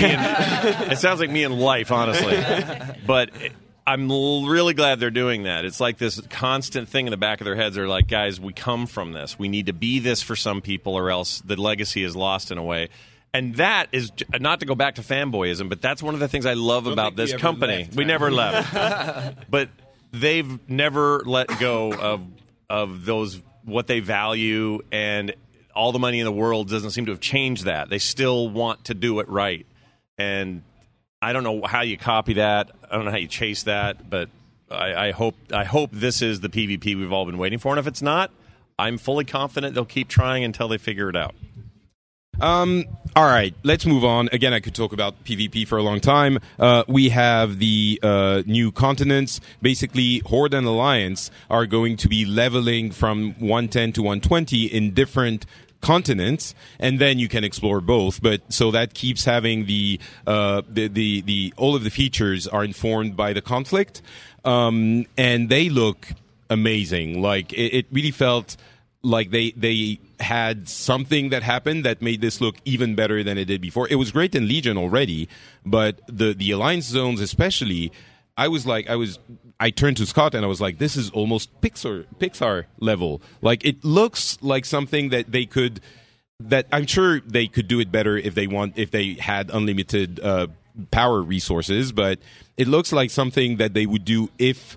me in life, honestly. But I'm really glad they're doing that. It's like this constant thing in the back of their heads. They're like, guys, we come from this. We need to be this for some people, or else the legacy is lost in a way. And that is, not to go back to fanboyism, but that's one of the things I love about this company. We never left. But they've never let go of those, what they value, and all the money in the world doesn't seem to have changed that. They still want to do it right. And I don't know how you copy that. I don't know how you chase that, but I hope this is the PvP we've all been waiting for. And if it's not, I'm fully confident they'll keep trying until they figure it out. All right, let's move on. Again, I could talk about PvP for a long time. We have the new continents. Basically, Horde and Alliance are going to be leveling from 110 to 120 in different continents, and then you can explore both. But so that keeps having the all of the features are informed by the conflict, and they look amazing. Like it really felt like they had something that happened that made this look even better than it did before. It was great in Legion already, but the Alliance zones especially, I turned to Scott and I was like, this is almost Pixar level. Like, it looks like something that I'm sure they could do it better if they had unlimited power resources, but it looks like something that they would do if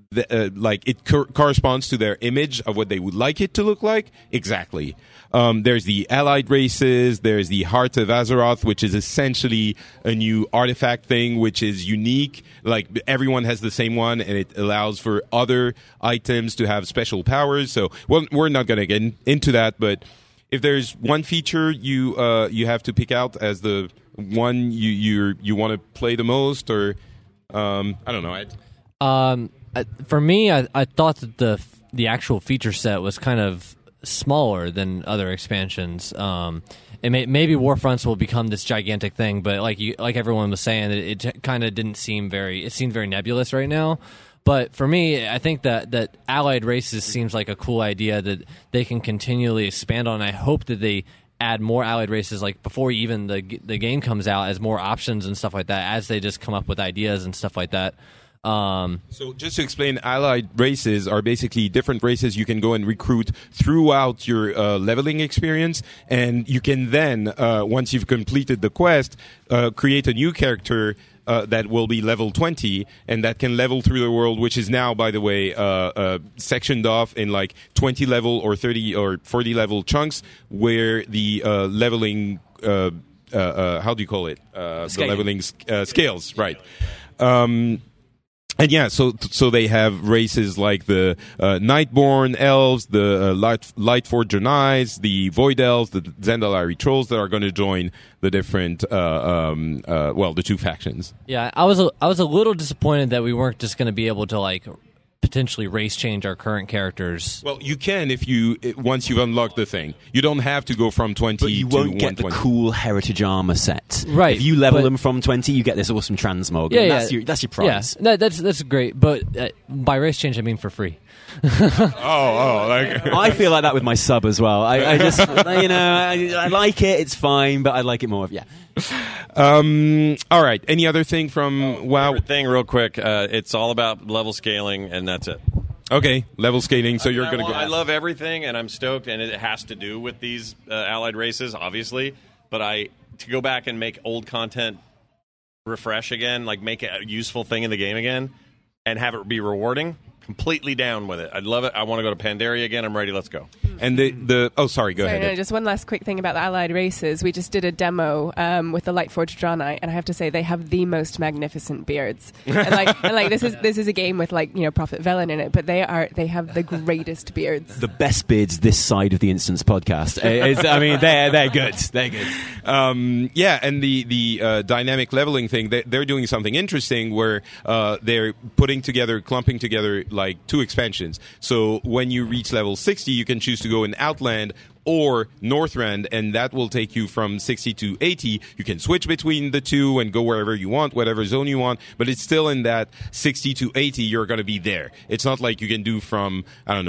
it corresponds to their image of what they would like it to look like. Exactly. There's the allied races. There's the Heart of Azeroth, which is essentially a new artifact thing, which is unique. Like, everyone has the same one, and it allows for other items to have special powers. So, well, we're not going to get into that, but if there's one feature you have to pick out as the one you want to play the most, or I don't know. For me, I thought that the actual feature set was kind of smaller than other expansions. Maybe Warfronts will become this gigantic thing, but like everyone was saying, it kind of didn't seem it seemed very nebulous right now. But for me, I think that allied races seems like a cool idea that they can continually expand on. I hope that they add more allied races, like before even the game comes out, as more options and stuff like that, as they just come up with ideas and stuff like that. So just to explain, allied races are basically different races you can go and recruit throughout your leveling experience, and you can then, once you've completed the quest, create a new character that will be level 20, and that can level through the world, which is now, by the way, sectioned off in like 20 level or 30 or 40 level chunks, where the leveling, how do you call it? The leveling scales, right. And yeah, so they have races like the Nightborn elves, the Lightforged Janais, the Void elves, the Zandalari trolls that are going to join the different, the two factions. Yeah, I was a little disappointed that we weren't just going to be able to like potentially race change our current characters. Well, you can once you've unlocked the thing. You don't have to go from 20 but you to won't get 120. the cool heritage armor set. Right, If you level them from 20, you get this awesome transmog. Yeah, That's your prize. Yeah, that's great. But by race change, I mean for free. I feel like that with my sub as well. I just, I like it. It's fine, but I like it more. Yeah. All right. Any other thing from WoW? Favorite thing, real quick. It's all about level scaling, and that's it. Okay, level scaling. So you're going to go. I love everything, and I'm stoked, and it has to do with these allied races, obviously. But to go back and make old content refresh again, like make it a useful thing in the game again, and have it be rewarding. Completely down with it. I love it. I want to go to Pandaria again. I'm ready. Let's go. And sorry, go ahead. No, just one last quick thing about the allied races. We just did a demo with the Lightforged Draenei, and I have to say they have the most magnificent beards. and this is a game with Prophet Velen in it, but they have the greatest beards. The best beards this side of the Instance podcast. They're good. They're good. And the dynamic leveling thing. They're doing something interesting where they're clumping together like two expansions. So when you reach level 60, you can choose to go in Outland or Northrend, and that will take you from 60 to 80. You can switch between the two and go wherever you want, whatever zone you want, but it's still in that 60 to 80, you're going to be there. It's not like you can do from,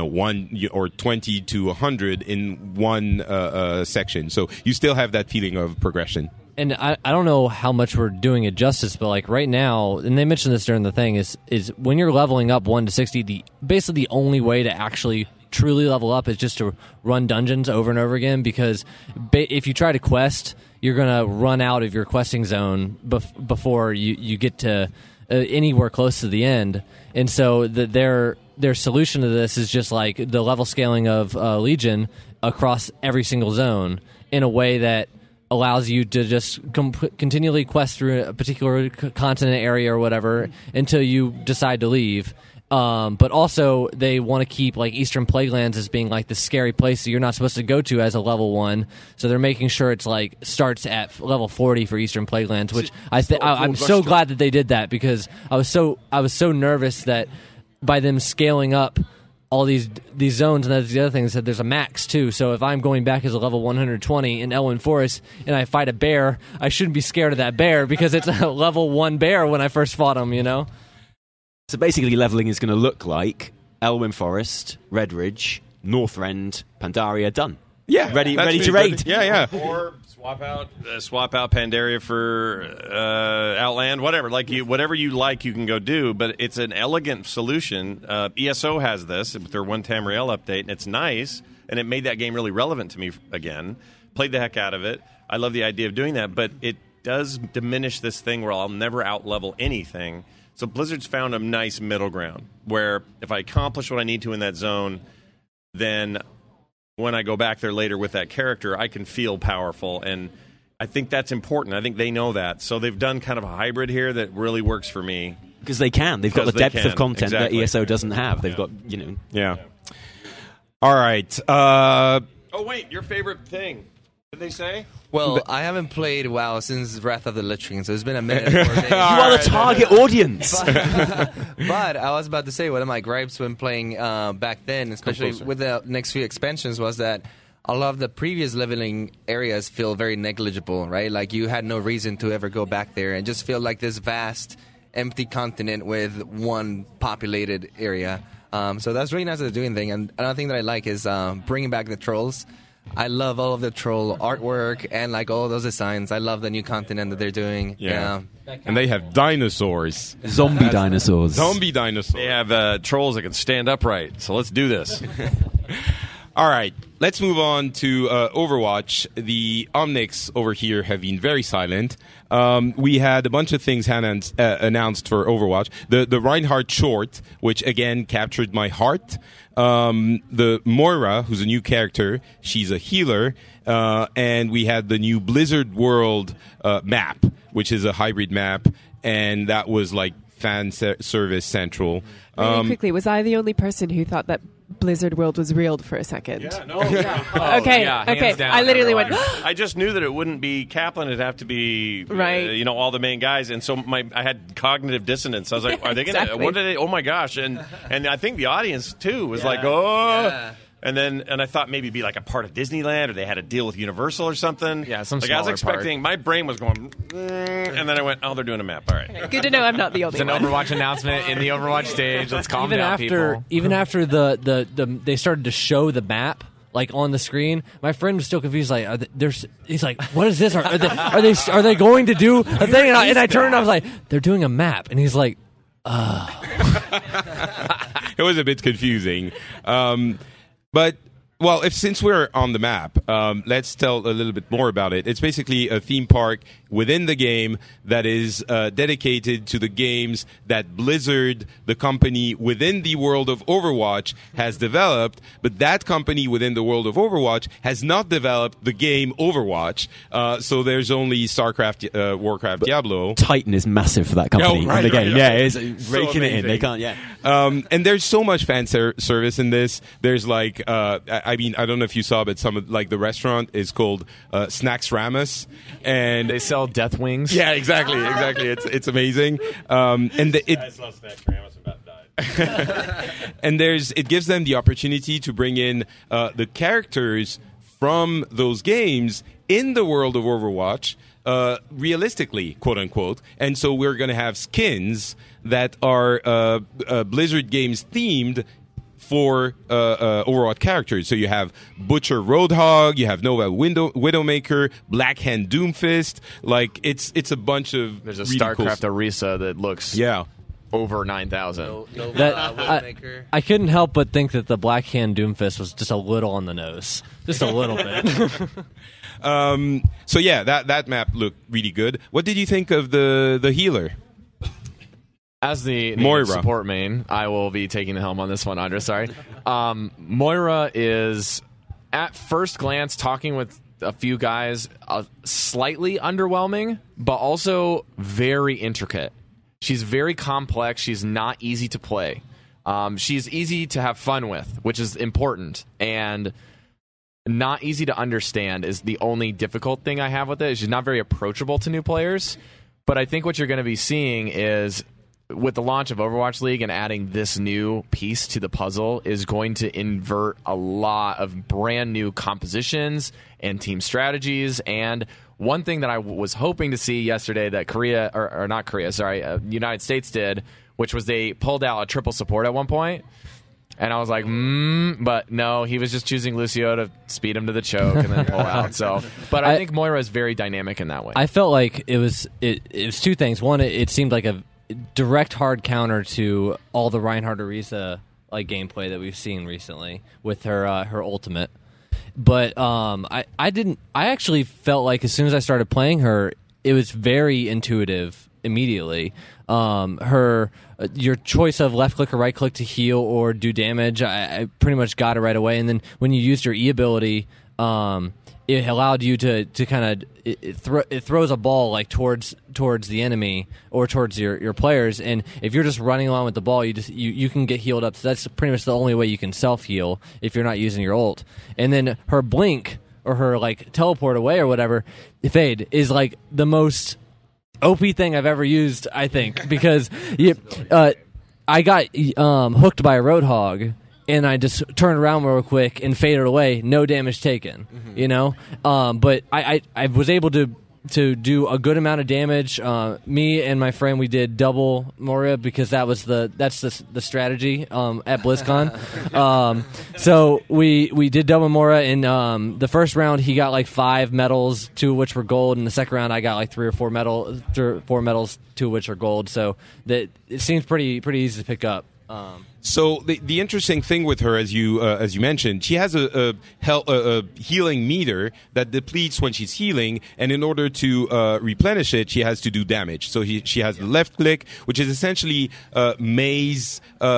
1 or 20 to 100 in one section. So you still have that feeling of progression. And I don't know how much we're doing it justice, but like right now, and they mentioned this during the thing, is when you're leveling up 1 to 60, basically the only way to actually truly level up is just to run dungeons over and over again, because if you try to quest, you're going to run out of your questing zone before you get to anywhere close to the end. And so their solution to this is just like the level scaling of Legion across every single zone in a way that allows you to just continually quest through a particular continent area or whatever until you decide to leave. But also, they want to keep like Eastern Plaguelands as being like the scary place that you're not supposed to go to as a level 1. So they're making sure it's like starts at level 40 for Eastern Plaguelands, which I'm so glad that they did that, because I was so nervous that by them scaling up all these zones, and that's the other thing, is that there's a max too. So if I'm going back as a level 120 in Elwynn Forest and I fight a bear, I shouldn't be scared of that bear because it's a level 1 bear when I first fought him, So basically leveling is going to look like Elwynn Forest, Redridge, Northrend, Pandaria, done. Yeah, ready to raid. Yeah. Or swap out Pandaria for Outland, whatever. Whatever you like, you can go do. But it's an elegant solution. ESO has this with their One Tamriel update, and it's nice. And it made that game really relevant to me again. Played the heck out of it. I love the idea of doing that, but it does diminish this thing where I'll never out-level anything. So Blizzard's found a nice middle ground where if I accomplish what I need to in that zone, then when I go back there later with that character, I can feel powerful. And I think that's important. I think they know that. So they've done kind of a hybrid here that really works for me. Because they can. They've got the depth of content that ESO doesn't have. They've got, Yeah. All right. Oh, wait. Your favorite thing. Did they say? Well, I haven't played WoW since Wrath of the Lich King, so it's been a minute. You are the target audience. But I was about to say, one of my gripes when playing back then, especially with the next few expansions, was that a lot of the previous leveling areas feel very negligible, right? Like you had no reason to ever go back there and just feel like this vast, empty continent with one populated area. So that's really nice that they're doing thing. And another thing that I like is bringing back the trolls. I love all of the troll artwork and like all those designs. I love the new continent that they're doing. Yeah. And they have dinosaurs. Zombie dinosaurs. They have trolls that can stand upright. So let's do this. All right. Let's move on to Overwatch. The Omnics over here have been very silent. We had a bunch of things announced for Overwatch. The Reinhardt short, which again captured my heart. The Moira, who's a new character, she's a healer, and we had the new Blizzard World map, which is a hybrid map, and that was like fan service central. Really quickly, was I the only person who thought that Blizzard World was real for a second? Yeah, no, Okay. hands down, I literally went. I just knew that it wouldn't be Kaplan. It'd have to be, Right. all the main guys. And so I had cognitive dissonance. I was like, are they going to, Exactly. what did they, oh my gosh. And I think the audience, too, was like, oh. Yeah. And I thought maybe it'd be like a part of Disneyland, or they had a deal with Universal or something. Yeah, some like I was smaller expecting. My brain was going, and then I went, oh, they're doing a map. All right. Good to know I'm not the only It's an one. Overwatch announcement in the Overwatch stage. Let's calm down, people. Even after the they started to show the map like on the screen, my friend was still confused. Like, he's like, "What is this? Are they going to do a thing?" And I turned and I was like, "They're doing a map," and he's like, It was a bit confusing. But, well, since we're on the map, let's tell a little bit more about it. It's basically a theme park within the game that is dedicated to the games that Blizzard, the company within the world of Overwatch, has developed. But that company within the world of Overwatch has not developed the game Overwatch. So there's only StarCraft, Warcraft, Diablo. Titan is massive for that company right, in the game. right. Yeah, it's So raking it in. amazing. They can't. Yeah. And there's so much fan service in this. There's like, I mean, I don't know if you saw, but some of, like, the restaurant is called Snacks Ramus, and They sell death wings. yeah, exactly. It's amazing. And and it gives them the opportunity to bring in the characters from those games in the world of Overwatch. Realistically, quote unquote, and so we're going to have skins that are Blizzard games themed for Overwatch characters. So you have Butcher Roadhog, you have Nova Widowmaker, Black Hand Doomfist. Like it's a bunch of There's a really StarCraft cool Orisa that looks over 9,000. I couldn't help but think that the Black Hand Doomfist was just a little on the nose, just a little bit. So yeah, that map looked really good. What did you think of the healer? As the Moira. support main, I will be taking the helm on this one, Andra. Sorry. Moira is, at first glance, talking with a few guys, slightly underwhelming, but also very intricate. She's very complex. She's not easy to play. She's easy to have fun with, which is important. And not easy to understand is the only difficult thing I have with it. She's not very approachable to new players. But I think what you're going to be seeing is, with the launch of Overwatch League and adding this new piece to the puzzle, is going to invert a lot of brand new compositions and team strategies. And one thing that I was hoping to see yesterday that United States did, which was they pulled out a triple support at one point. And I was like, but no, he was just choosing Lucio to speed him to the choke and then pull out. So, but I think Moira is very dynamic in that way. I felt like it was two things. One, it seemed like a direct hard counter to all the Reinhardt Orisa like gameplay that we've seen recently with her ultimate. But I actually felt like as soon as I started playing her, it was very intuitive immediately. Your choice of left click or right click to heal or do damage, I pretty much got it right away. And then when you used your E ability, it allowed you to kind of it throws a ball like towards the enemy or towards your players, and if you're just running along with the ball, you can get healed up. So that's pretty much the only way you can self heal if you're not using your ult. And then her blink or her like teleport away or whatever, fade is like the most OP thing I've ever used, I think, because I got hooked by a Roadhog. And I just turned around real quick and faded away, no damage taken. You know, but I was able to do a good amount of damage. Me and my friend, we did double Moria because that's the strategy at BlizzCon. So we did double Moria. In the first round, he got like 5 medals, 2 of which were gold. In the second round, I got like 3 or 4 medals, 2 of which are gold. So it seems pretty easy to pick up. So the interesting thing with her, as you mentioned, she has a healing meter that depletes when she's healing, and in order to replenish it, she has to do damage. So she has the left click, which is essentially Mei's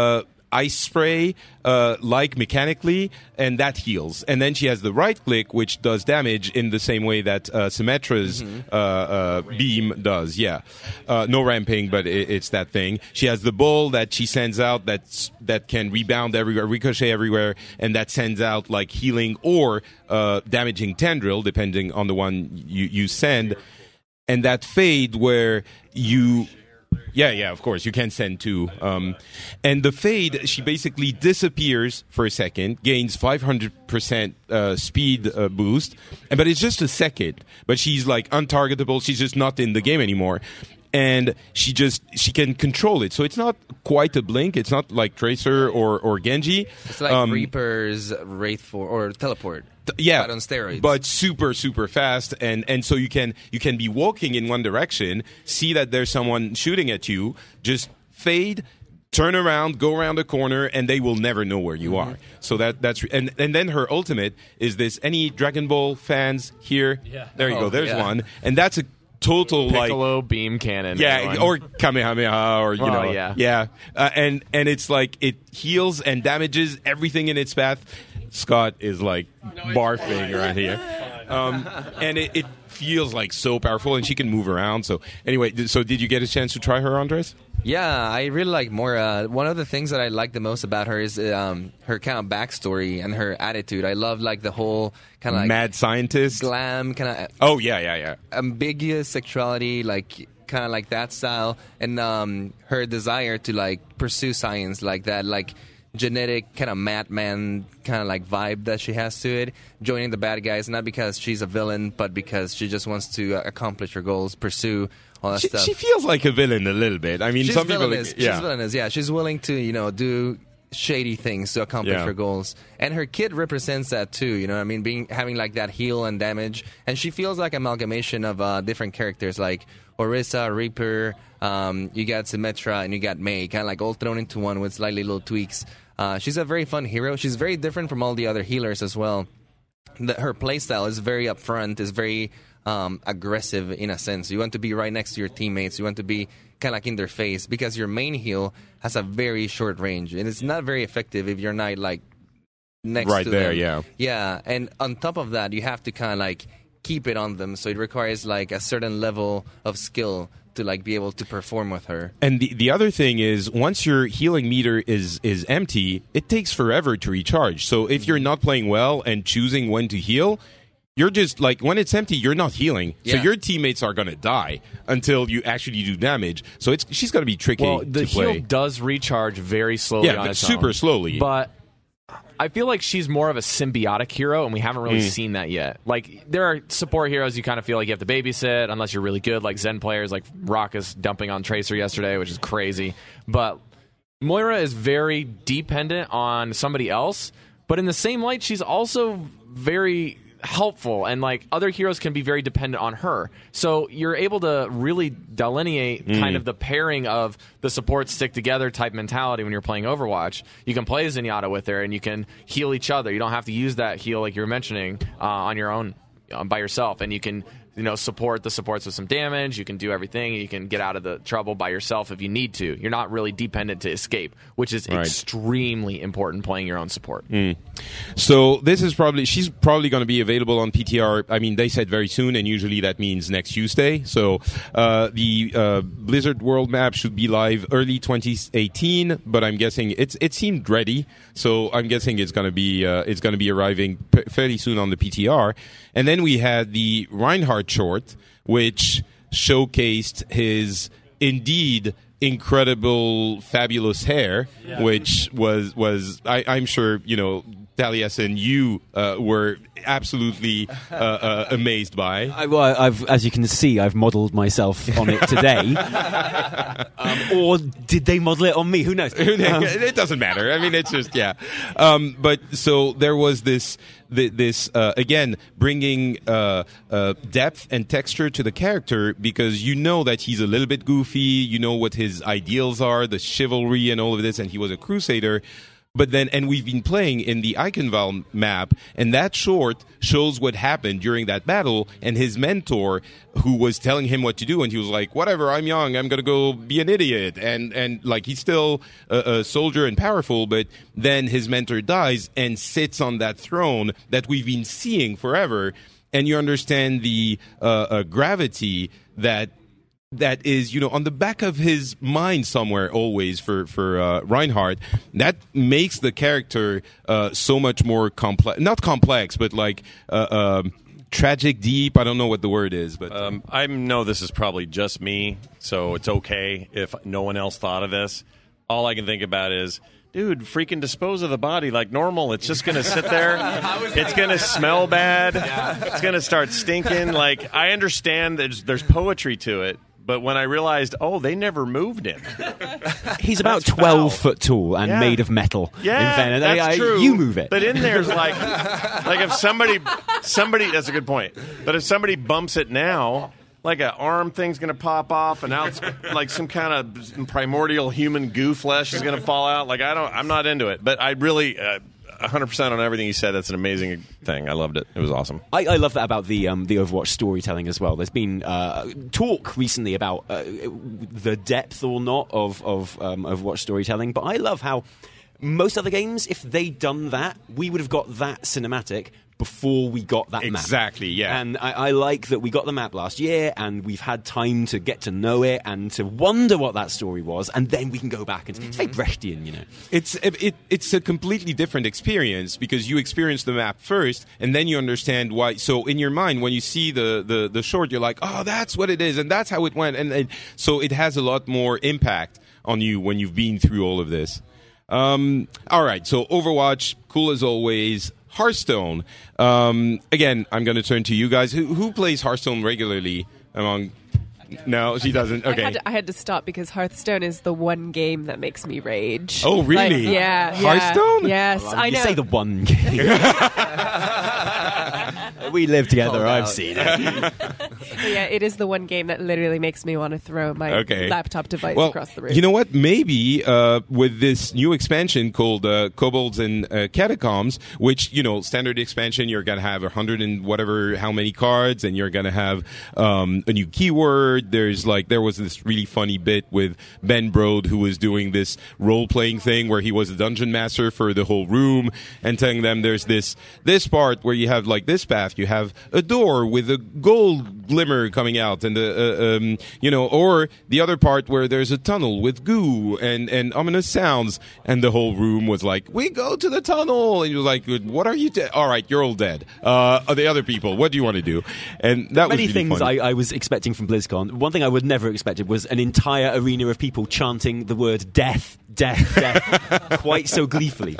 ice spray, like mechanically, and that heals. And then she has the right click, which does damage in the same way that Symmetra's beam does. Yeah, no ramping, but it's that thing. She has the ball that she sends out that can rebound everywhere, ricochet everywhere, and that sends out like healing or damaging tendril, depending on the one you send. And that fade where you... Yeah, of course. You can send two. And the fade, she basically disappears for a second, gains 500% speed boost, but it's just a second. But she's like untargetable. She's just not in the game anymore. And she can control it. So it's not quite a blink. It's not like Tracer or Genji. It's like Reaper's Wraith or Teleport. Yeah, but on steroids. But super, super fast, and so you can be walking in one direction, see that there's someone shooting at you, just fade, turn around, go around the corner, and they will never know where you are. So that's and then her ultimate is this. Any Dragon Ball fans here? Yeah. There you go. There's one, and that's a total Piccolo beam cannon. Yeah, or Kamehameha, or and it's like it heals and damages everything in its path. Scott is like barfing around here. And it feels like so powerful, and she can move around. So anyway, so did you get a chance to try her, Andres? Yeah, I really like Moira. One of the things that I like the most about her is her kind of backstory and her attitude. I love like the whole kind of like mad scientist, glam, kind of ambiguous sexuality, like kind of like that style, and her desire to like pursue science like that, like genetic kind of madman kind of like vibe that she has to it, joining the bad guys, not because she's a villain, but because she just wants to accomplish her goals, pursue all that stuff. She feels like a villain a little bit. I mean, some people... She's villainous, yeah. She's willing to, do shady things to accomplish her goals. And her kid represents that too, you know what I mean? Having like that heal and damage. And she feels like amalgamation of different characters like Orisa, Reaper, you got Symmetra, and you got Mei, kind of like all thrown into one with slightly little tweaks. She's a very fun hero. She's very different from all the other healers as well. Her playstyle is very upfront, is very aggressive in a sense. You want to be right next to your teammates. You want to be kind of like in their face, because your main heal has a very short range, and it's not very effective if you're not like next right to there, them. yeah. Yeah, and on top of that, you have to kind of like keep it on them, so it requires like a certain level of skill to like be able to perform with her. And the other thing is, once your healing meter is empty, it takes forever to recharge. So if you're not playing well and choosing when to heal, you're just like, when it's empty, you're not healing. Yeah. So your teammates are going to die until you actually do damage. So she's going to be tricky to play. The heal does recharge very slowly on its super own. Slowly. But I feel like she's more of a symbiotic hero, and we haven't really seen that yet. Like, there are support heroes you kind of feel like you have to babysit unless you're really good, like Zen players, like Rockus dumping on Tracer yesterday, which is crazy. But Moira is very dependent on somebody else, but in the same light, she's also very helpful, and like other heroes can be very dependent on her. So you're able to really delineate kind of the pairing of the support stick together type mentality when you're playing Overwatch. You can play Zenyatta with her, and you can heal each other. You don't have to use that heal like you were mentioning on your own by yourself, and you can support the supports with some damage. You can do everything. You can get out of the trouble by yourself if you need to. You're not really dependent to escape, which is extremely important playing your own support. So she's probably going to be available on PTR. I mean, they said very soon, and usually that means next Tuesday. So the Blizzard World map should be live early 2018, but I'm guessing it seemed ready. So I'm guessing it's going to be arriving fairly soon on the PTR. And then we had the Reinhardt short, which showcased his indeed incredible, fabulous hair, which was I'm sure Taliesin, you were absolutely amazed by. I've, as you can see, I've modelled myself on it today. Or did they model it on me? Who knows? It doesn't matter. I mean, it's just, but so there was this again, bringing depth and texture to the character, because you know that he's a little bit goofy, you know what his ideals are, the chivalry and all of this, and he was a crusader. But then, and we've been playing in the Eichenwald map, and that short shows what happened during that battle, and his mentor, who was telling him what to do, and he was like, whatever, I'm young, I'm gonna go be an idiot. And like, he's still a soldier and powerful, but then his mentor dies and sits on that throne that we've been seeing forever, and you understand the gravity that is, on the back of his mind somewhere always for Reinhardt. That makes the character so much more complex. Not complex, but like tragic, deep. I don't know what the word is, but I know this is probably just me, so it's okay if no one else thought of this. All I can think about is, dude, freaking dispose of the body like normal. It's just going to sit there. It's going to smell bad. It's going to start stinking. Like, I understand there's poetry to it. But when I realized, they never moved him. He's about 12 foot tall and made of metal. Yeah, that's true. You move it. But in there's like if somebody, that's a good point. But if somebody bumps it now, like an arm thing's going to pop off, and now it's like some kind of primordial human goo flesh is going to fall out. Like, I'm not into it. But I really... 100% on everything you said. That's an amazing thing. I loved it. It was awesome. I love that about the Overwatch storytelling as well. There's been talk recently about the depth or not of Overwatch storytelling, but I love how most other games, if they'd done that, we would have got that cinematic before we got that map. Exactly, yeah. And I like that we got the map last year, and we've had time to get to know it and to wonder what that story was, and then we can go back and it's very Brechtian, It's a completely different experience because you experience the map first, and then you understand why. So in your mind, when you see the short, you're like, oh, that's what it is, and that's how it went, and so it has a lot more impact on you when you've been through all of this. All right, so Overwatch, cool as always. Hearthstone. Again, I'm going to turn to you guys. Who plays Hearthstone regularly among... No, she doesn't. Okay. I had to stop because Hearthstone is the one game that makes me rage. Oh, really? Yeah. Hearthstone? Yes, I know. You say the one game. We live together. I've seen it. Yeah, it is the one game that literally makes me want to throw my laptop device across the room. You know what? Maybe with this new expansion called Kobolds and Catacombs, which, standard expansion, you're going to have 100 and whatever, how many cards, and you're going to have a new keyword. There was this really funny bit with Ben Brode, who was doing this role-playing thing where he was a dungeon master for the whole room and telling them there's this part where you have like this path, you have a door with a gold glimmer coming out, and or the other part where there's a tunnel with goo and ominous sounds, and the whole room was like, we go to the tunnel, and you're like, what are you all right, you're all dead. The other people, what do you want to do? And that was many really things funny. I was expecting from BlizzCon. One thing I would never have expected was an entire arena of people chanting the word death, death, death, quite so gleefully.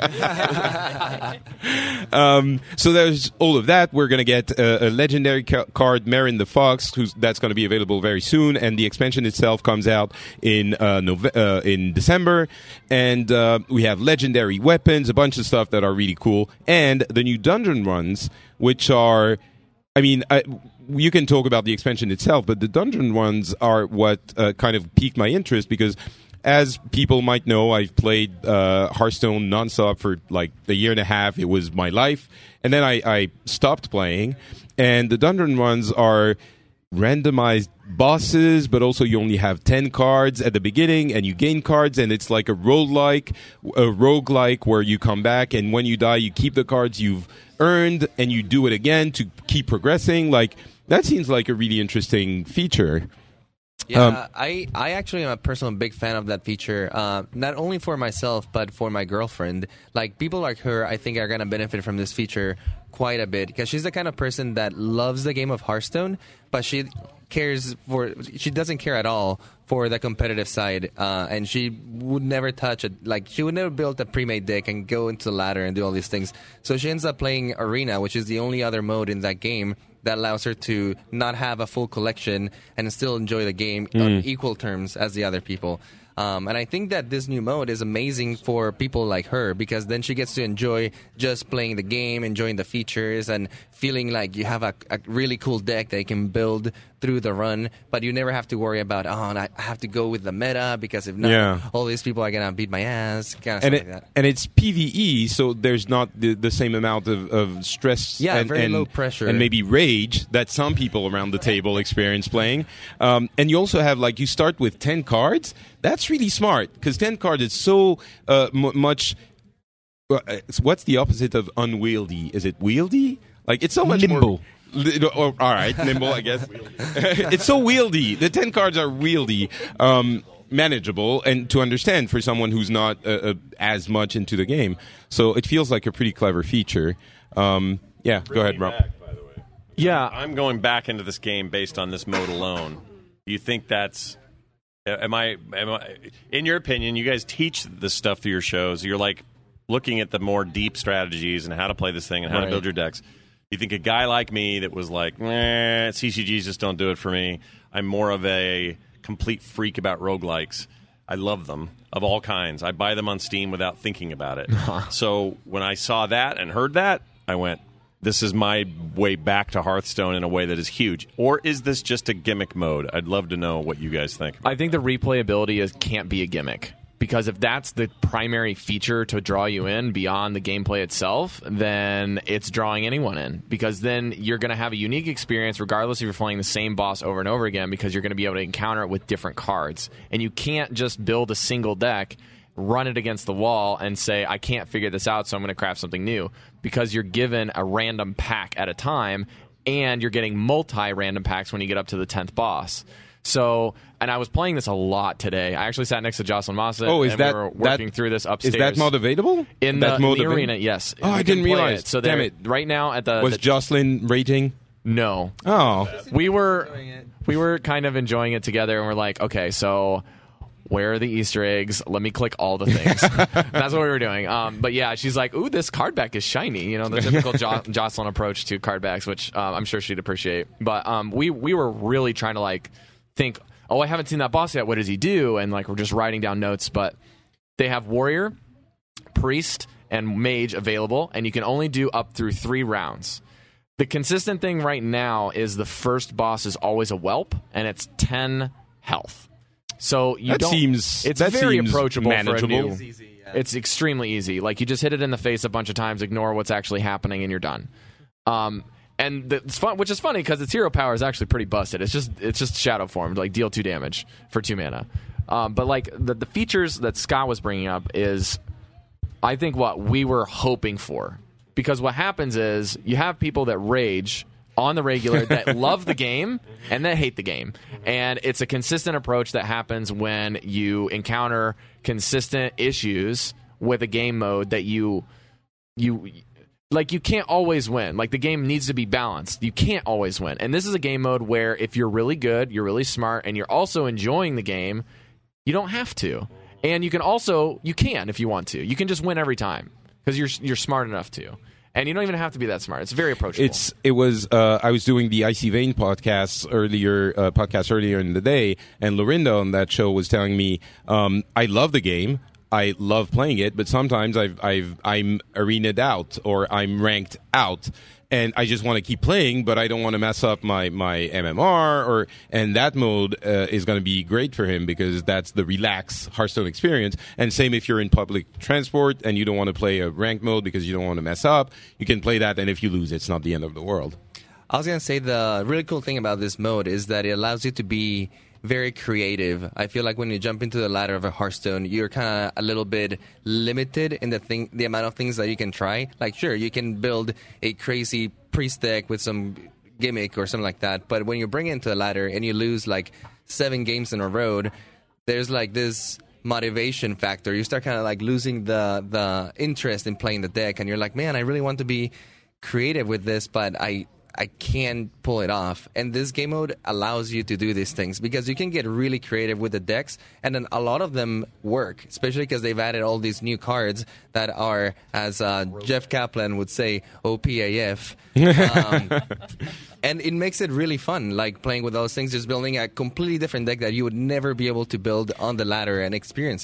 So there's all of that. We're going to get a legendary card, Marin the Fox, that's going to be available very soon, and the expansion itself comes out in December. And we have legendary weapons, a bunch of stuff that are really cool, and the new dungeon runs, which are, you can talk about the expansion itself, but the dungeon runs are what kind of piqued my interest because, as people might know, I've played Hearthstone nonstop for like a year and a half. It was my life. And then I stopped playing. And the dungeon runs are randomized bosses, but also you only have 10 cards at the beginning and you gain cards, and it's like a roguelike where you come back, and when you die, you keep the cards you've earned and you do it again to keep progressing. Like, that seems like a really interesting feature. Yeah, I actually am a personal big fan of that feature, not only for myself, but for my girlfriend. Like, people like her, I think, are going to benefit from this feature quite a bit, because she's the kind of person that loves the game of Hearthstone, but she doesn't care at all for the competitive side, and she would never touch it. Like, she would never build a pre-made deck and go into the ladder and do all these things. So she ends up playing Arena, which is the only other mode in that game that allows her to not have a full collection and still enjoy the game on equal terms as the other people. And I think that this new mode is amazing for people like her, because then she gets to enjoy just playing the game, enjoying the features, and feeling like you have a really cool deck that you can build through the run, but you never have to worry about, I have to go with the meta because if not, all these people are going to beat my ass, kind of stuff like that. And it's PvE, so there's not the same amount of stress very low pressure. And maybe rage that some people around the table experience playing. And you also have, like, you start with 10 cards. That's really smart, because 10 cards is so much... what's the opposite of unwieldy? Is it wieldy? Like, it's so much nimble. All right, nimble, I guess. It's so wieldy. The 10 cards are wieldy, manageable, and to understand for someone who's not as much into the game. So it feels like a pretty clever feature. Go ahead, Rob. Yeah, I'm going back into this game based on this mode alone. Do you think that's... Am I? In your opinion, you guys teach this stuff through your shows. You're like looking at the more deep strategies and how to play this thing and how to build your decks. You think a guy like me that was like, CCGs just don't do it for me. I'm more of a complete freak about roguelikes. I love them of all kinds. I buy them on Steam without thinking about it. So when I saw that and heard that, I went, this is my way back to Hearthstone in a way that is huge. Or is this just a gimmick mode? I'd love to know what you guys think. I think the replayability can't be a gimmick. Because if that's the primary feature to draw you in beyond the gameplay itself, then it's drawing anyone in. Because then you're going to have a unique experience regardless if you're playing the same boss over and over again, because you're going to be able to encounter it with different cards. And you can't just build a single deck, run it against the wall, and say, I can't figure this out, so I'm going to craft something new. Because you're given a random pack at a time, and you're getting multi-random packs when you get up to the 10th boss. So, and I was playing this a lot today. I actually sat next to Jocelyn Mossett, and we were working through this upstairs. Is that mode available? In the arena, yes. Oh, I didn't realize. So damn it. Right now at the... Was Jocelyn raging? No. Oh. We were kind of enjoying it together, and we're like, okay, so... where are the Easter eggs? Let me click all the things. That's what we were doing. But yeah, she's like, ooh, this card back is shiny. You know, the typical Jocelyn approach to card backs, which I'm sure she'd appreciate. But we were really trying to like think, oh, I haven't seen that boss yet. What does he do? And like we're just writing down notes. But they have warrior, priest, and mage available, and you can only do up through 3 rounds. The consistent thing right now is the first boss is always a whelp, and it's 10 health. So it's very approachable, manageable. For a new. It's extremely easy. Like you just hit it in the face a bunch of times, ignore what's actually happening, and you're done. And it's fun, which is funny because its hero power is actually pretty busted. It's just shadow formed, like deal 2 damage for 2 mana. But like the features that Scott was bringing up is, I think, what we were hoping for. Because what happens is you have people that rage on the regular that love the game and that hate the game. And it's a consistent approach that happens when you encounter consistent issues with a game mode that you can't always win. Like the game needs to be balanced. You can't always win. And this is a game mode where if you're really good, you're really smart, and you're also enjoying the game, you don't have to. And you can if you want to. You can just win every time because you're smart enough to. And you don't even have to be that smart. It's very approachable. I was doing the Icy Vein podcast earlier in the day, and Lorinda on that show was telling me, I love the game. I love playing it, but sometimes I'm arena'd out or I'm ranked out, and I just want to keep playing, but I don't want to mess up my MMR, and that mode is going to be great for him because that's the relaxed Hearthstone experience. And same if you're in public transport and you don't want to play a ranked mode because you don't want to mess up, you can play that, and if you lose, it's not the end of the world. I was going to say the really cool thing about this mode is that it allows you to be very creative. I feel like when you jump into the ladder of a Hearthstone, you're kind of a little bit limited in the amount of things that you can try. Like, sure, you can build a crazy priest deck with some gimmick or something like that, but when you bring it into the ladder and you lose like 7 games in a row, there's like this motivation factor. You start kind of like losing the interest in playing the deck, and you're like, man, I really want to be creative with this, but I can't pull it off. And this game mode allows you to do these things because you can get really creative with the decks, and then a lot of them work, especially because they've added all these new cards that are, as Jeff Kaplan would say, OPAF. And it makes it really fun, like playing with those things, just building a completely different deck that you would never be able to build on the ladder and experience it.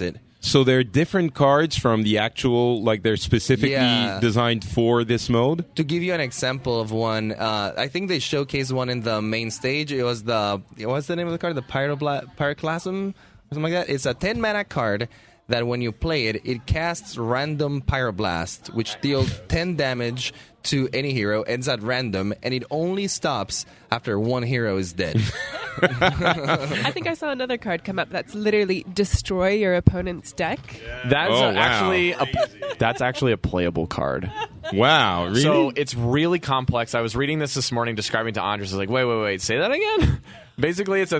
So they're different cards from the actual, like they're specifically Yeah. designed for this mode? To give you an example of one, I think they showcased one in the main stage. It was what's the name of the card? The Pyroclasm? Or something like that. It's a 10 mana card that when you play it, it casts random Pyroblast, which deals 10 damage to any hero, ends at random, and it only stops after one hero is dead. I think I saw another card come up that's literally destroy your opponent's deck. That's Oh, wow. actually a playable card. Wow, really? So it's really complex. I was reading this morning, describing to Andres. I was like, wait, say that again. Basically, it's a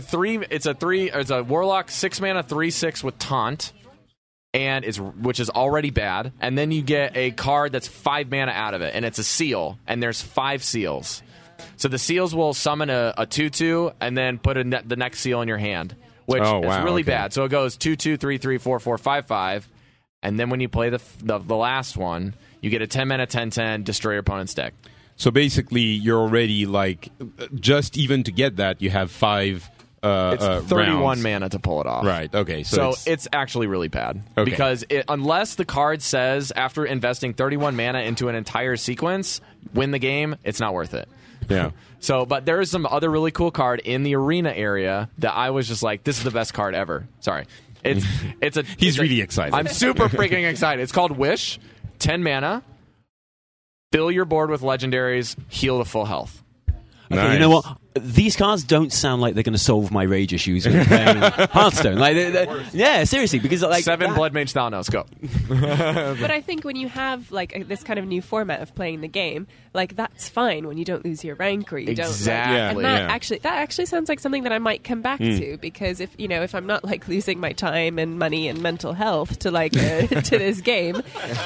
Warlock 6 mana 3/6 with taunt, and which is already bad. And then you get a card that's 5 mana out of it, and it's a seal, and there's 5 seals. So the seals will summon a 2/2 and then put the next seal in your hand, which is really bad. So it goes 2/2, 3/3, 4/4, 5/5, and then when you play the last one, you get a 10 mana 10/10, destroy your opponent's deck. So basically, you're already like, just even to get that, you have 5 It's 31 rounds. mana to pull it off. Right, okay. So it's actually really bad. Okay. Because unless the card says, after investing 31 mana into an entire sequence, win the game, it's not worth it. Yeah. So, but there is some other really cool card in the arena area that I was just like, this is the best card ever. Sorry. He's really excited. I'm super freaking excited. It's called Wish, 10 mana. Fill your board with legendaries, heal to full health. Okay, Nice. you know what? These cards don't sound like they're going to solve my rage issues when playing Hearthstone. Like, yeah, seriously, because like 7 Blood Mage Thalnos, go. But I think when you have like this kind of new format of playing the game, like that's fine when you don't lose your rank or you Exactly. don't. Yeah. And that actually sounds like something that I might come back to, because if I'm not like losing my time and money and mental health to like to this game,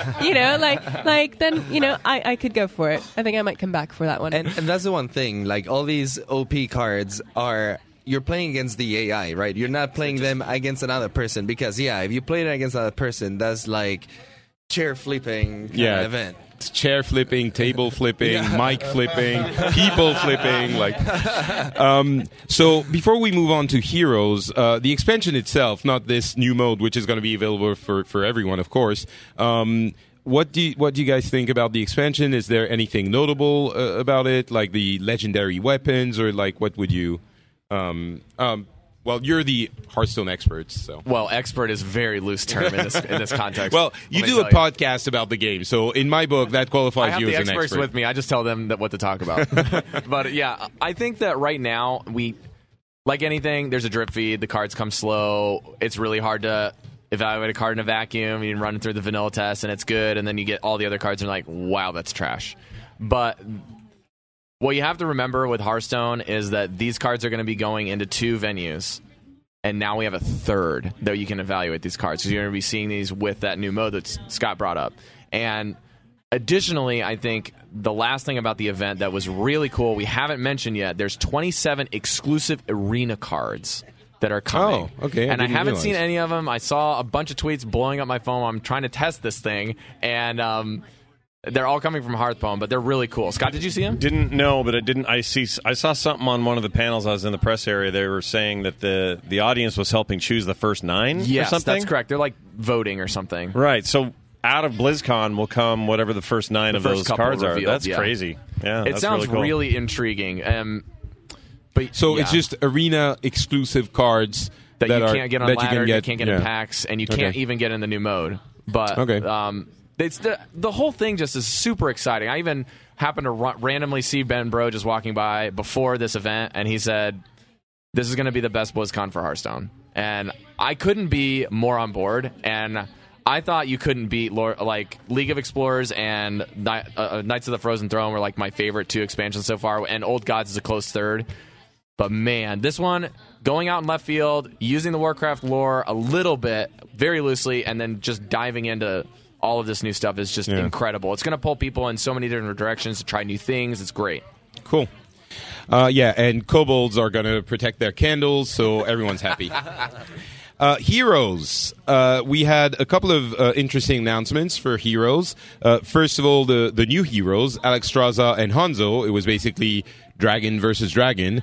then I could go for it. I think I might come back for that one. And that's the one thing, like all these OP cards you're playing against the AI, right? You're not playing them against another person, because if you play it against another person, that's like chair flipping kind of event. It's chair flipping, table flipping, mic flipping, people flipping. So before we move on to Heroes, the expansion itself, not this new mode, which is going to be available for everyone, of course. What do you guys think about the expansion? Is there anything notable about it, like the legendary weapons, or like what would you? Well, you're the Hearthstone experts, so. Well, expert is a very loose term in this context. Well, you do a podcast about the game, so in my book, that qualifies I have you the as an experts expert. with me. I just tell them what to talk about. But yeah, I think that right now like anything, there's a drip feed. The cards come slow. It's really hard to evaluate a card in a vacuum. You can run it through the vanilla test, and it's good. And then you get all the other cards, and you're like, wow, that's trash. But what you have to remember with Hearthstone is that these cards are going to be going into 2 venues. And now we have a 3rd that you can evaluate these cards. So you're going to be seeing these with that new mode that Scott brought up. And additionally, I think the last thing about the event that was really cool, we haven't mentioned yet, there's 27 exclusive arena cards that are coming. Oh, okay. And I haven't realize. seen any of them. I saw a bunch of tweets blowing up my phone. I'm trying to test this thing. And they're all coming from Hearthstone, but they're really cool. Scott, did you see them? Didn't know, but I saw something on one of the panels. I was in the press area. They were saying that the audience was helping choose the first 9 Yes, or something. that's correct. They're like voting or something. Right. So out of BlizzCon will come whatever the first 9 of first those couple cards are. revealed, That's yeah. crazy. Yeah, It that's sounds really cool. intriguing. But So it's just arena exclusive cards that you are, can't get on that ladder, you you can't get in packs, and you can't even get in the new mode. But it's the whole thing just is super exciting. I even happened to randomly see Ben Bro just walking by before this event, and he said, "This is going to be the best BlizzCon for Hearthstone," and I couldn't be more on board. And I thought you couldn't beat like League of Explorers and Knights of the Frozen Throne were like my favorite 2 expansions so far, and Old Gods is a close 3rd. But man, this one, going out in left field, using the Warcraft lore a little bit, very loosely, and then just diving into all of this new stuff is just incredible. It's going to pull people in so many different directions to try new things. It's great. Cool. And kobolds are going to protect their candles, so everyone's happy. Heroes. We had a couple of interesting announcements for Heroes. First of all, the new heroes, Alexstrasza and Hanzo. It was basically dragon versus dragon.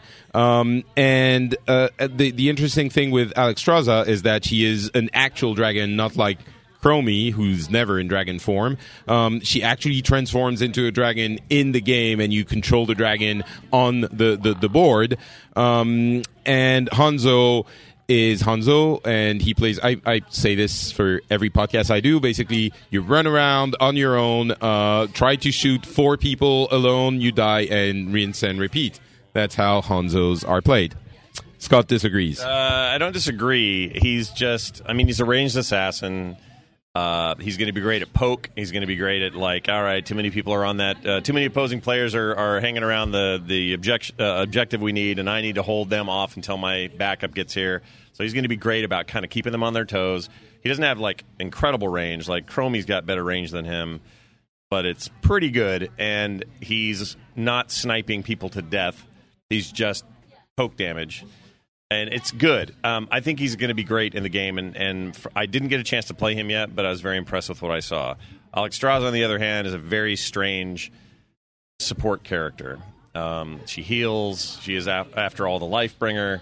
And the interesting thing with Alexstrasza is that she is an actual dragon, not like Chromie, who's never in dragon form. She actually transforms into a dragon in the game, and you control the dragon on the board. And Hanzo is Hanzo, and he plays, I say this for every podcast I do, basically you run around on your own, try to shoot 4 people alone, you die, and rinse and repeat. That's how Hanzos are played. Scott disagrees. I don't disagree. He's a ranged assassin. He's going to be great at poke. He's going to be great at, like, all right, too many people are on that. Too many opposing players are hanging around the objective we need, and I need to hold them off until my backup gets here. So he's going to be great about kind of keeping them on their toes. He doesn't have, like, incredible range. Like, Chromie's got better range than him, but it's pretty good, and he's not sniping people to death. He's just poke damage. And it's good. I think he's going to be great in the game, and I didn't get a chance to play him yet, but I was very impressed with what I saw. Alexstrasza, on the other hand, is a very strange support character. She heals. She is, after all, the Lifebringer.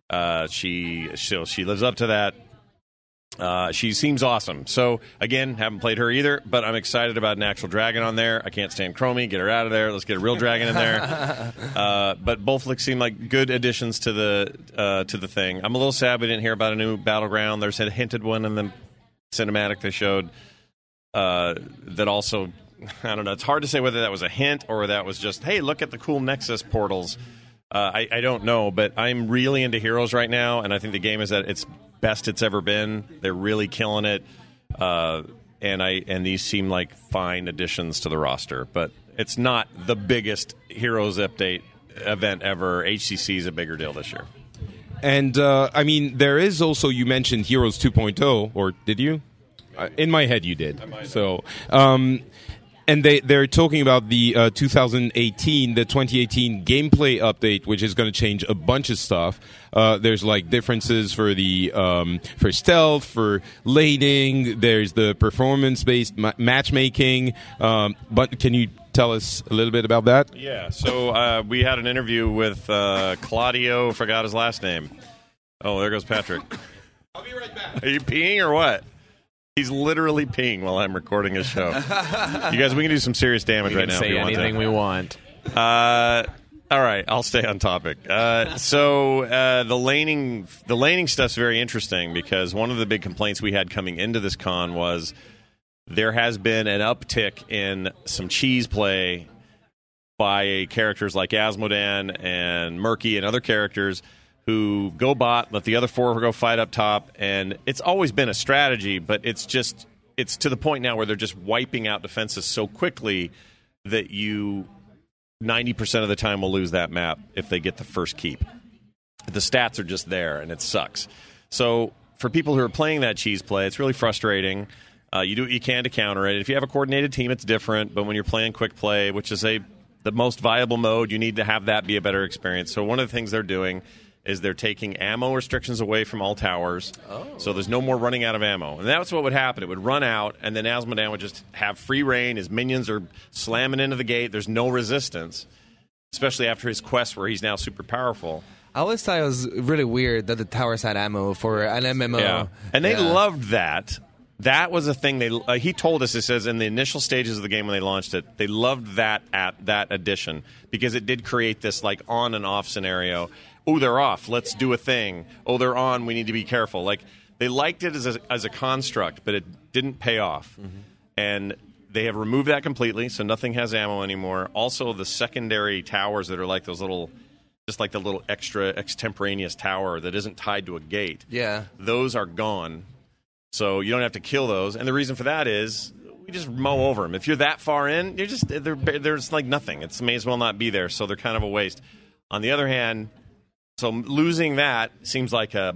She lives up to that. She seems awesome. So, again, haven't played her either, but I'm excited about an actual dragon on there. I can't stand Chromie. Get her out of there. Let's get a real dragon in there. But both seem like good additions to the thing. I'm a little sad we didn't hear about a new battleground. There's a hinted one in the cinematic they showed that also, I don't know. It's hard to say whether that was a hint or that was just, hey, look at the cool Nexus portals. I don't know, but I'm really into Heroes right now, and I think the game is at its best it's ever been. They're really killing it, and these seem like fine additions to the roster. But it's not the biggest Heroes update event ever. HCC is a bigger deal this year. And, I mean, there is also, you mentioned Heroes 2.0, or did you? In my head you did. So, and they're talking about the 2018 gameplay update, which is going to change a bunch of stuff. There's like differences for the for stealth, for lading. There's the performance-based matchmaking. But can you tell us a little bit about that? Yeah. So we had an interview with Claudio. Forgot his last name. Oh, there goes Patrick. I'll be right back. Are you peeing or what? He's literally peeing while I'm recording his show. You guys, we can do some serious damage right now. We can say anything we want. All right, I'll stay on topic. So the laning stuff's very interesting because one of the big complaints we had coming into this con was there has been an uptick in some cheese play by characters like Asmodan and Murky and other characters who go bot, let the other 4 go fight up top, and it's always been a strategy, but it's to the point now where they're just wiping out defenses so quickly that you 90% of the time will lose that map if they get the first keep. The stats are just there, and it sucks. So for people who are playing that cheese play, it's really frustrating. You do what you can to counter it. If you have a coordinated team, it's different, but when you're playing quick play, which is the most viable mode, you need to have that be a better experience. So one of the things they're doing is they're taking ammo restrictions away from all towers. Oh. So there's no more running out of ammo. And that's what would happen. It would run out, and then Asmodan would just have free reign. His minions are slamming into the gate. There's no resistance, especially after his quest where he's now super powerful. I always thought it was really weird that the towers had ammo for an MMO. Yeah. And they loved that. That was a thing he told us. It says in the initial stages of the game when they launched it, they loved that addition because it did create this like on and off scenario. Oh, they're off. Let's do a thing. Oh, they're on. We need to be careful. Like they liked it as a construct, but it didn't pay off. Mm-hmm. And they have removed that completely, so nothing has ammo anymore. Also, the secondary towers that are like those little, just like the little extra extemporaneous tower that isn't tied to a gate. Yeah, those are gone. So you don't have to kill those. And the reason for that is we just mow over them. If you're that far in, there's like nothing. It may as well not be there. So they're kind of a waste. On the other hand. So losing that seems like a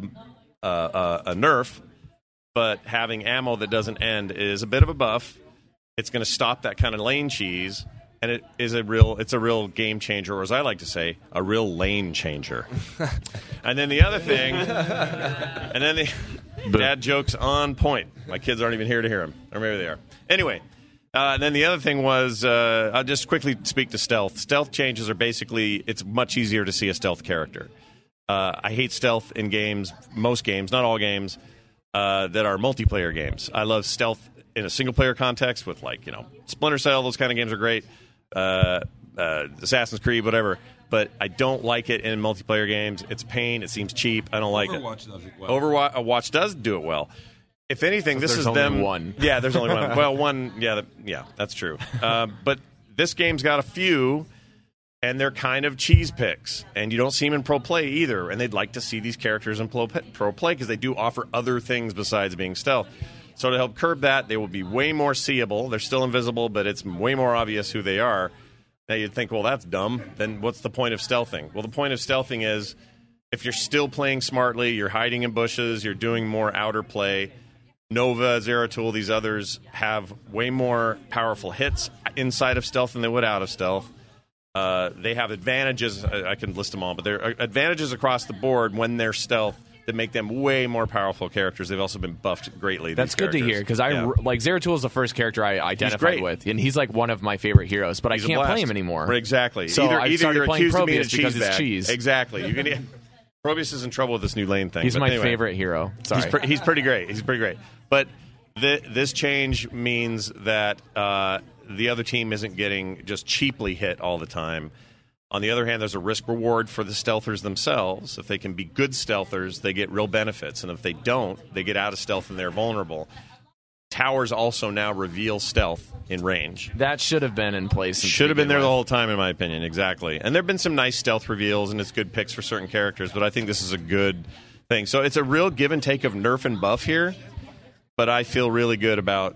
nerf, but having ammo that doesn't end is a bit of a buff. It's going to stop that kind of lane cheese, and it's a real game changer, or as I like to say, a real lane changer. And then the other thing, Dad jokes on point. My kids aren't even here to hear them. Or maybe they are. Anyway, then the other thing was, I'll just quickly speak to stealth. Stealth changes are basically, it's much easier to see a stealth character. I hate stealth in games, most games, not all games, that are multiplayer games. I love stealth in a single-player context with, like, Splinter Cell, those kind of games are great. Assassin's Creed, whatever. But I don't like it in multiplayer games. It's a pain. It seems cheap. I don't like Overwatch it. does it well. Overwatch does do it well. If anything, this is only them. One. Yeah, there's only one. Well, one. Yeah, that's true. But this game's got a few, and they're kind of cheese picks. And you don't see them in pro play either. And they'd like to see these characters in pro play because they do offer other things besides being stealth. So to help curb that, they will be way more seeable. They're still invisible, but it's way more obvious who they are. Now you'd think, well, that's dumb. Then what's the point of stealthing? Well, the point of stealthing is if you're still playing smartly, you're hiding in bushes, you're doing more outer play. Nova, Zeratul, these others have way more powerful hits inside of stealth than they would out of stealth. They have advantages. I can list them all, but there are advantages across the board when they're stealth that make them way more powerful characters. They've also been buffed greatly. That's good to hear because like Zeratul is the first character I identified with, and he's like one of my favorite heroes. But He's I can't play him anymore. Exactly. So either I started you're playing accusing me of Probius because it's cheese. Exactly. You can. Probius is in trouble with this new lane thing. He's my anyway, favorite hero. Sorry, he's pretty great. He's pretty great. But this change means that the other team isn't getting just cheaply hit all the time. On the other hand, there's a risk reward for the stealthers themselves. If they can be good stealthers, they get real benefits. And if they don't, they get out of stealth and they're vulnerable. Towers also now reveal stealth in range. That should have been in place. Should have been there the whole time, in my opinion. Exactly. And there have been some nice stealth reveals, and it's good picks for certain characters, but I think this is a good thing. So it's a real give and take of nerf and buff here, but I feel really good about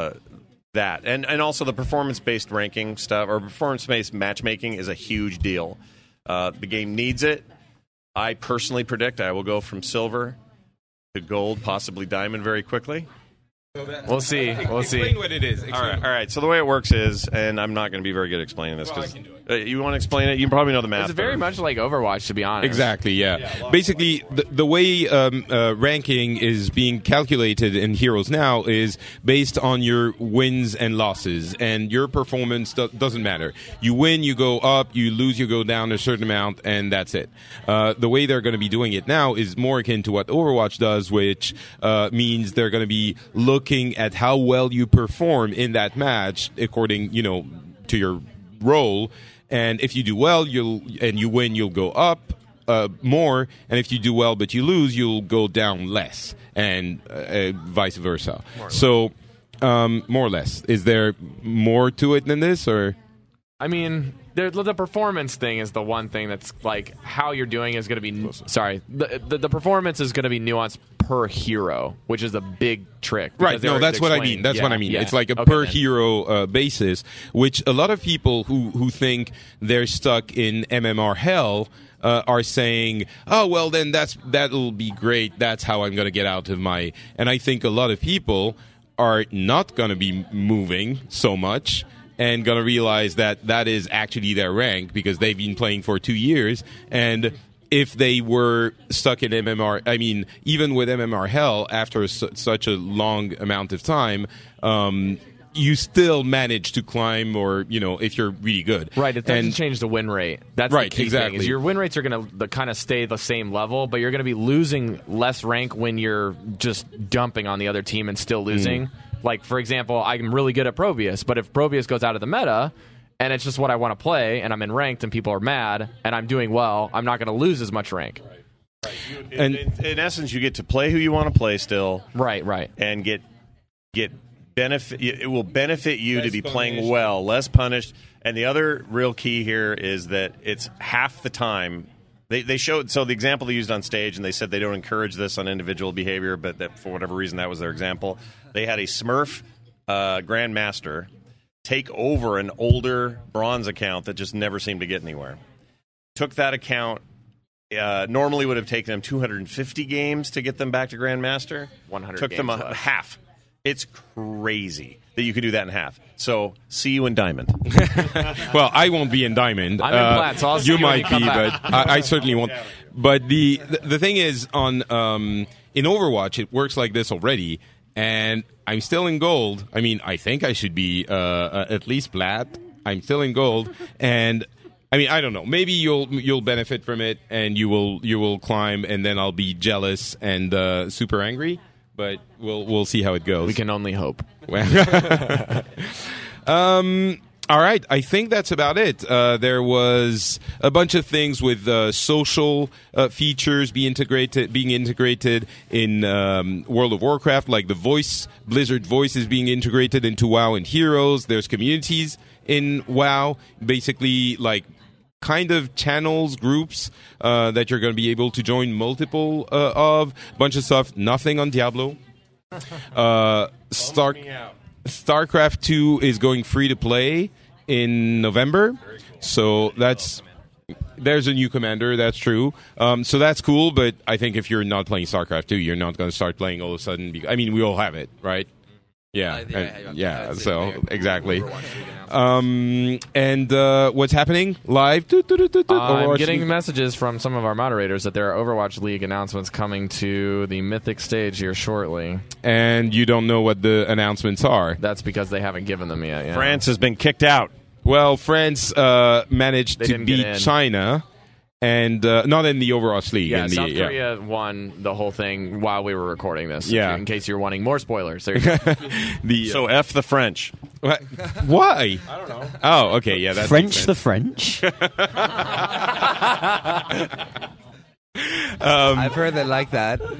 that. And also the performance-based ranking stuff, or performance-based matchmaking is a huge deal. The game needs it. I personally predict I will go from silver to gold, possibly diamond very quickly. We'll see. Explain what it is. All right. So the way it works is, and I'm not going to be very good at explaining this because you want to explain it. You probably know the math. It's very much like Overwatch, to be honest. Exactly. Yeah. Basically, the way ranking is being calculated in Heroes now is based on your wins and losses, and your performance doesn't matter. You win, you go up. You lose, you go down a certain amount, and that's it. The way they're going to be doing it now is more akin to what Overwatch does, which means they're going to be looking at how well you perform in that match according, to your role. And if you do well, you win, you'll go up more. And if you do well but you lose, you'll go down less, and vice versa. So, more or less. Is there more to it than this, or? I mean, the performance thing is the one thing that's like how you're doing is going to be. Sorry, the performance is going to be nuanced per hero, which is a big trick. Right. No, that's what I mean. That's what I mean. It's like a per hero basis, which a lot of people who think they're stuck in MMR hell are saying, oh, well, then that'll be great. That's how I'm going to get out of my. And I think a lot of people are not going to be moving so much and going to realize that is actually their rank because they've been playing for 2 years. And if they were stuck in MMR, I mean, even with MMR hell, after such a long amount of time, you still manage to climb, or, if you're really good. Right, it doesn't change the win rate. That's right, the key exactly. thing. Is your win rates are going to kind of stay the same level, but you're going to be losing less rank when you're just dumping on the other team and still losing. Like, for example, I'm really good at Probius, but if Probius goes out of the meta, and it's just what I want to play, and I'm in ranked, and people are mad, and I'm doing well, I'm not going to lose as much rank. Right. And in essence, you get to play who you want to play still. Right. And get benefit. It will benefit you to be playing well, less punished. And the other real key here is that it's half the time. They showed, so the example they used on stage, and they said they don't encourage this on individual behavior, but that for whatever reason that was their example. They had a Smurf Grandmaster take over an older bronze account that just never seemed to get anywhere. Took that account, normally would have taken them 250 games to get them back to Grandmaster. 100 Took them less. half. It's crazy that you could do that in half. So, see you in Diamond. Well, I won't be in Diamond. I'm in Plat, so I'll see you might when you be, come back. but I certainly won't. But the thing is, on in Overwatch, it works like this already, and I'm still in gold. I mean, I think I should be at least plat. I'm still in gold, and I mean, I don't know. Maybe you'll benefit from it, and you will climb, and then I'll be jealous and super angry. But we'll see how it goes. We can only hope. All right, I think that's about it. There was a bunch of things with social features being integrated in World of Warcraft, like the voice, Blizzard Voice is being integrated into WoW and Heroes. There's communities in WoW, basically like kind of channels, groups that you're going to be able to join multiple of. Bunch of stuff. Nothing on Diablo. StarCraft 2 is going free to play in November, so there's a new commander. That's true. So that's cool. But I think if you're not playing StarCraft 2, you're not going to start playing all of a sudden. I mean, we all have it, right? Yeah. So exactly. And what's happening live? I'm getting messages from some of our moderators that there are Overwatch League announcements coming to the Mythic stage here shortly. And you don't know what the announcements are. That's because they haven't given them yet. Yeah. France has been kicked out. Well, France managed to beat China. And not in the Overwatch League. Yeah, South Korea won the whole thing while we were recording this. Yeah. In case you're wanting more spoilers. There you go. So F the French. Why? I don't know. Oh, okay. Yeah, that's French the French. I've heard they like that. For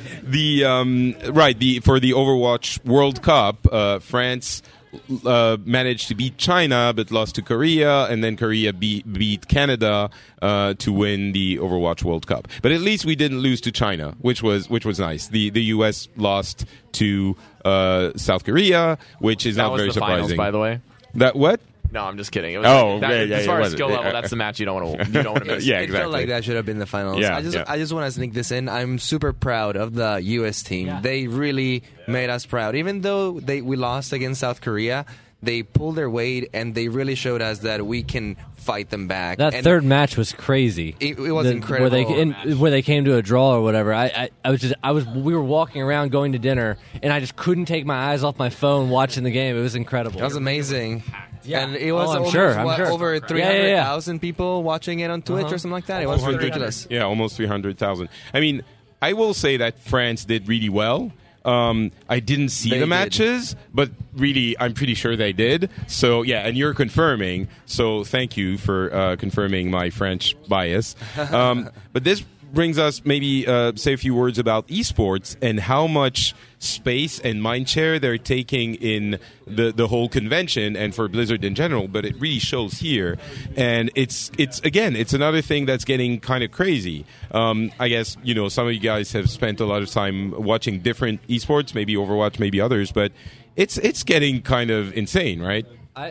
the Overwatch World Cup, France managed to beat China but lost to Korea, and then Korea beat Canada to win the Overwatch World Cup. But at least we didn't lose to China, which was nice. The US lost to South Korea, which is not very surprising. Finals, by the way. That what? No, I'm just kidding. It was as far as skill level, that's the match you don't want to miss. Yeah, It exactly. felt like that should have been the finals. Yeah, I just want to sneak this in. I'm super proud of the U.S. team. Yeah. They really made us proud. Even though we lost against South Korea, they pulled their weight, and they really showed us that we can fight them back. That third match was crazy. It was incredible. Where they came to a draw or whatever. We were walking around going to dinner, and I just couldn't take my eyes off my phone watching the game. It was incredible. It was amazing. Yeah. And it was I'm sure. over 300,000 people watching it on Twitch or something like that. It was ridiculous. Yeah, almost 300,000. I mean, I will say that France did really well. I didn't see the matches, but really, I'm pretty sure they did. So, yeah, and you're confirming. So, thank you for confirming my French bias. But this brings us maybe say a few words about esports and how much space and mindshare they're taking in the whole convention and for Blizzard in general, but it really shows here. And it's another thing that's getting kind of crazy. I guess, some of you guys have spent a lot of time watching different esports, maybe Overwatch, maybe others, but it's getting kind of insane, right?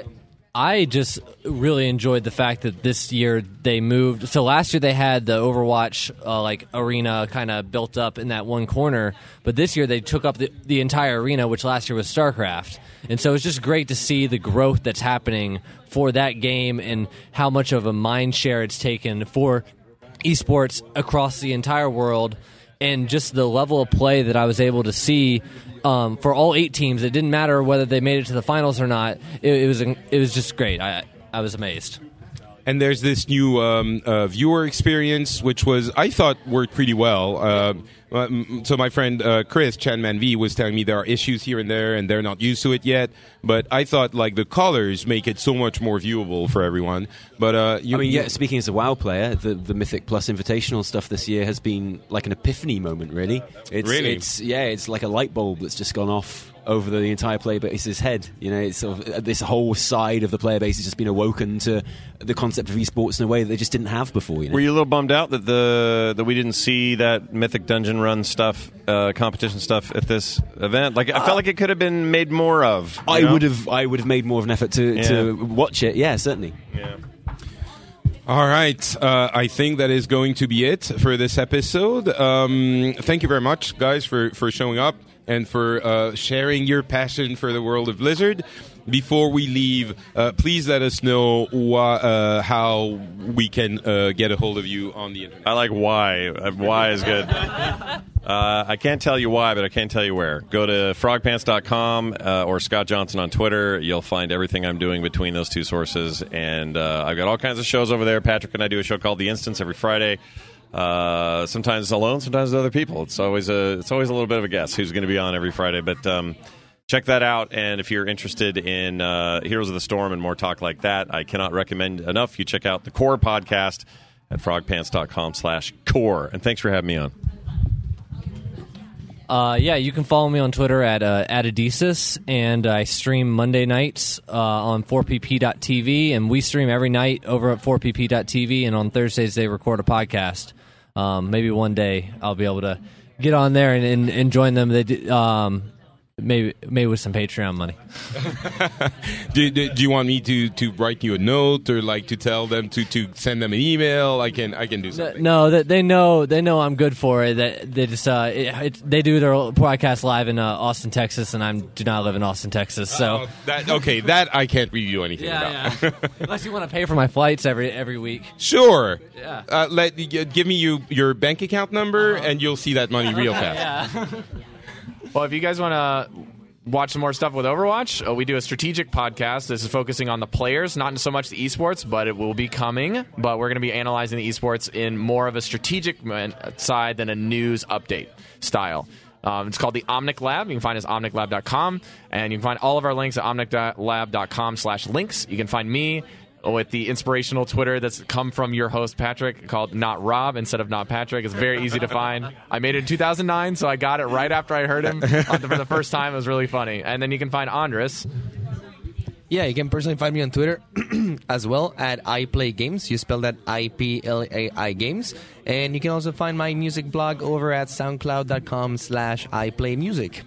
I just really enjoyed the fact that this year they moved. So last year they had the Overwatch arena kind of built up in that one corner, but this year they took up the entire arena, which last year was StarCraft. And so it's just great to see the growth that's happening for that game and how much of a mind share it's taken for esports across the entire world, and just the level of play that I was able to see. For all 8 teams, it didn't matter whether they made it to the finals or not. It was just great. I was amazed. And there's this new viewer experience, which I thought worked pretty well. So my friend Chris Chanman V was telling me there are issues here and there, and they're not used to it yet. But I thought the colors make it so much more viewable for everyone. But speaking as a WoW player, the Mythic Plus Invitational stuff this year has been like an epiphany moment. Really, it's like a light bulb that's just gone off over the entire player base's head. It's sort of this whole side of the player base has just been awoken to the concept of esports in a way that they just didn't have before. Were you a little bummed out that we didn't see that Mythic Dungeon Run stuff, competition stuff at this event? I felt like it could have been made more of. I would have made more of an effort to watch it. Yeah, certainly. Yeah. All right. I think that is going to be it for this episode. Thank you very much, guys, for showing up. and for sharing your passion for the world of Blizzard. Before we leave, please let us know how we can get a hold of you on the internet. I like why. Why is good. I can't tell you why, but I can tell you where. Go to frogpants.com or Scott Johnson on Twitter. You'll find everything I'm doing between those two sources. And I've got all kinds of shows over there. Patrick and I do a show called The Instance every Friday. Sometimes alone, sometimes with other people. It's always a little bit of a guess who's going to be on every Friday. But check that out, and if you're interested in Heroes of the Storm and more talk like that, I cannot recommend enough you check out the Core podcast at frogpants.com/core. And thanks for having me on. Yeah, you can follow me on Twitter at Addedesis, and I stream Monday nights on 4pp.tv, and we stream every night over at 4pp.tv, and on Thursdays they record a podcast. Maybe one day I'll be able to get on there and join them. They do, maybe with some Patreon money. Do you want me to write you a note, or like to tell them to send them an email? I can do something. No, they know I'm good for it. That they just they do their podcast live in Austin, Texas, and I do not live in Austin, Texas. So that I can't review anything about. Yeah. Unless you want to pay for my flights every week. Sure. Yeah. Give me your bank account number, and you'll see that money real fast. Yeah. Well, if you guys want to watch some more stuff with Overwatch, we do a strategic podcast. This is focusing on the players, not so much the esports, but it will be coming. But we're going to be analyzing the esports in more of a strategic side than a news update style. It's called the Omnic Lab. You can find us at omniclab.com, and you can find all of our links at omniclab.com/links. You can find me with the inspirational Twitter that's come from your host, Patrick, called Not Rob instead of Not Patrick. It's very easy to find. I made it in 2009, so I got it right after I heard him for the first time. It was really funny. And then you can find Andres. Yeah, you can personally find me on Twitter as well at iPlayGames. You spell that IPLAI Games. And you can also find my music blog over at soundcloud.com/iPlayMusic.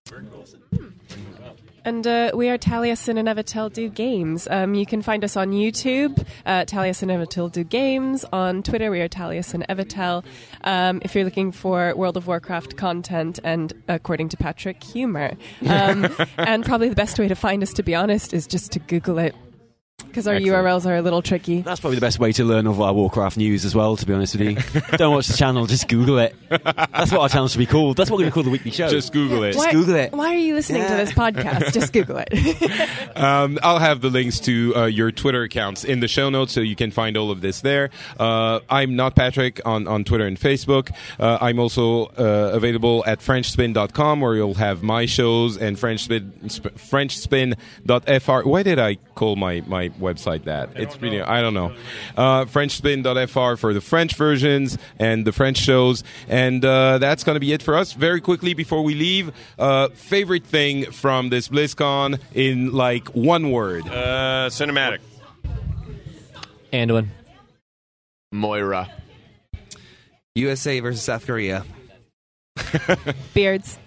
And we are Taliesin and Evitel Do Games. You can find us on YouTube, Taliesin and Evitel Do Games. On Twitter, we are Taliesin and Evitel. If you're looking for World of Warcraft content and, according to Patrick, humor. And probably the best way to find us, to be honest, is just to Google it. Because our URLs are a little tricky. That's probably the best way to learn of our Warcraft news as well, to be honest with you. Don't watch the channel, just Google it. That's what our channel should be called. That's what we're going to call the weekly show. Just Google it. Just Google it. Why are you listening to this podcast? Just Google it. I'll have the links to your Twitter accounts in the show notes, so you can find all of this there. I'm Not Patrick on Twitter and Facebook. I'm also available at FrenchSpin.com, where you'll have my shows, and FrenchSpin.fr. Why did I call my website that? It's really, I don't know. FrenchSpin.fr for the French versions and the French shows. And that's going to be it for us. Very quickly before we leave, favorite thing from this BlizzCon in like one word. Cinematic. Anduin. Moira. USA versus South Korea. Beards.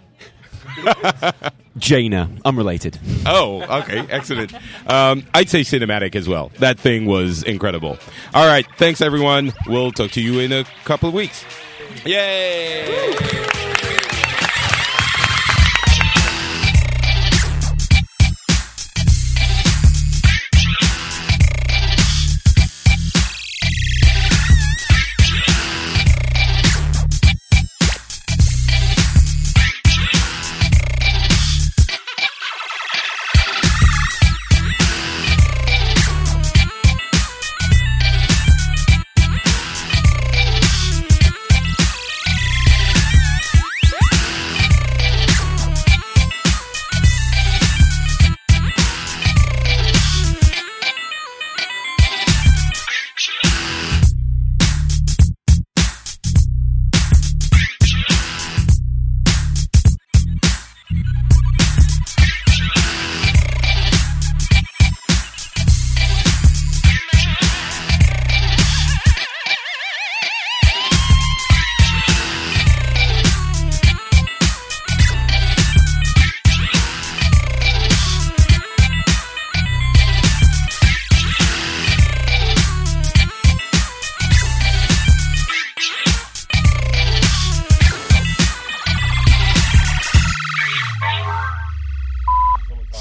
Jaina. Unrelated. Oh, okay. Excellent. I'd say cinematic as well. That thing was incredible. All right. Thanks, everyone. We'll talk to you in a couple of weeks. Yay! Woo!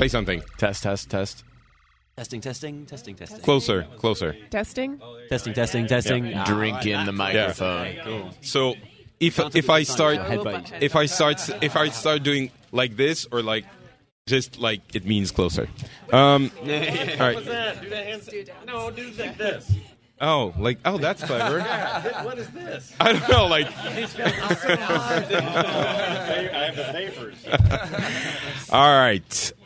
Say something. Test. Testing. Closer. Testing. Testing. Drink in the microphone. Cool. So if I start doing like this or like just like it means closer. All right. Do that hand. No, do like this. Oh, that's clever. What is this? I don't know, like. I have the papers. All right.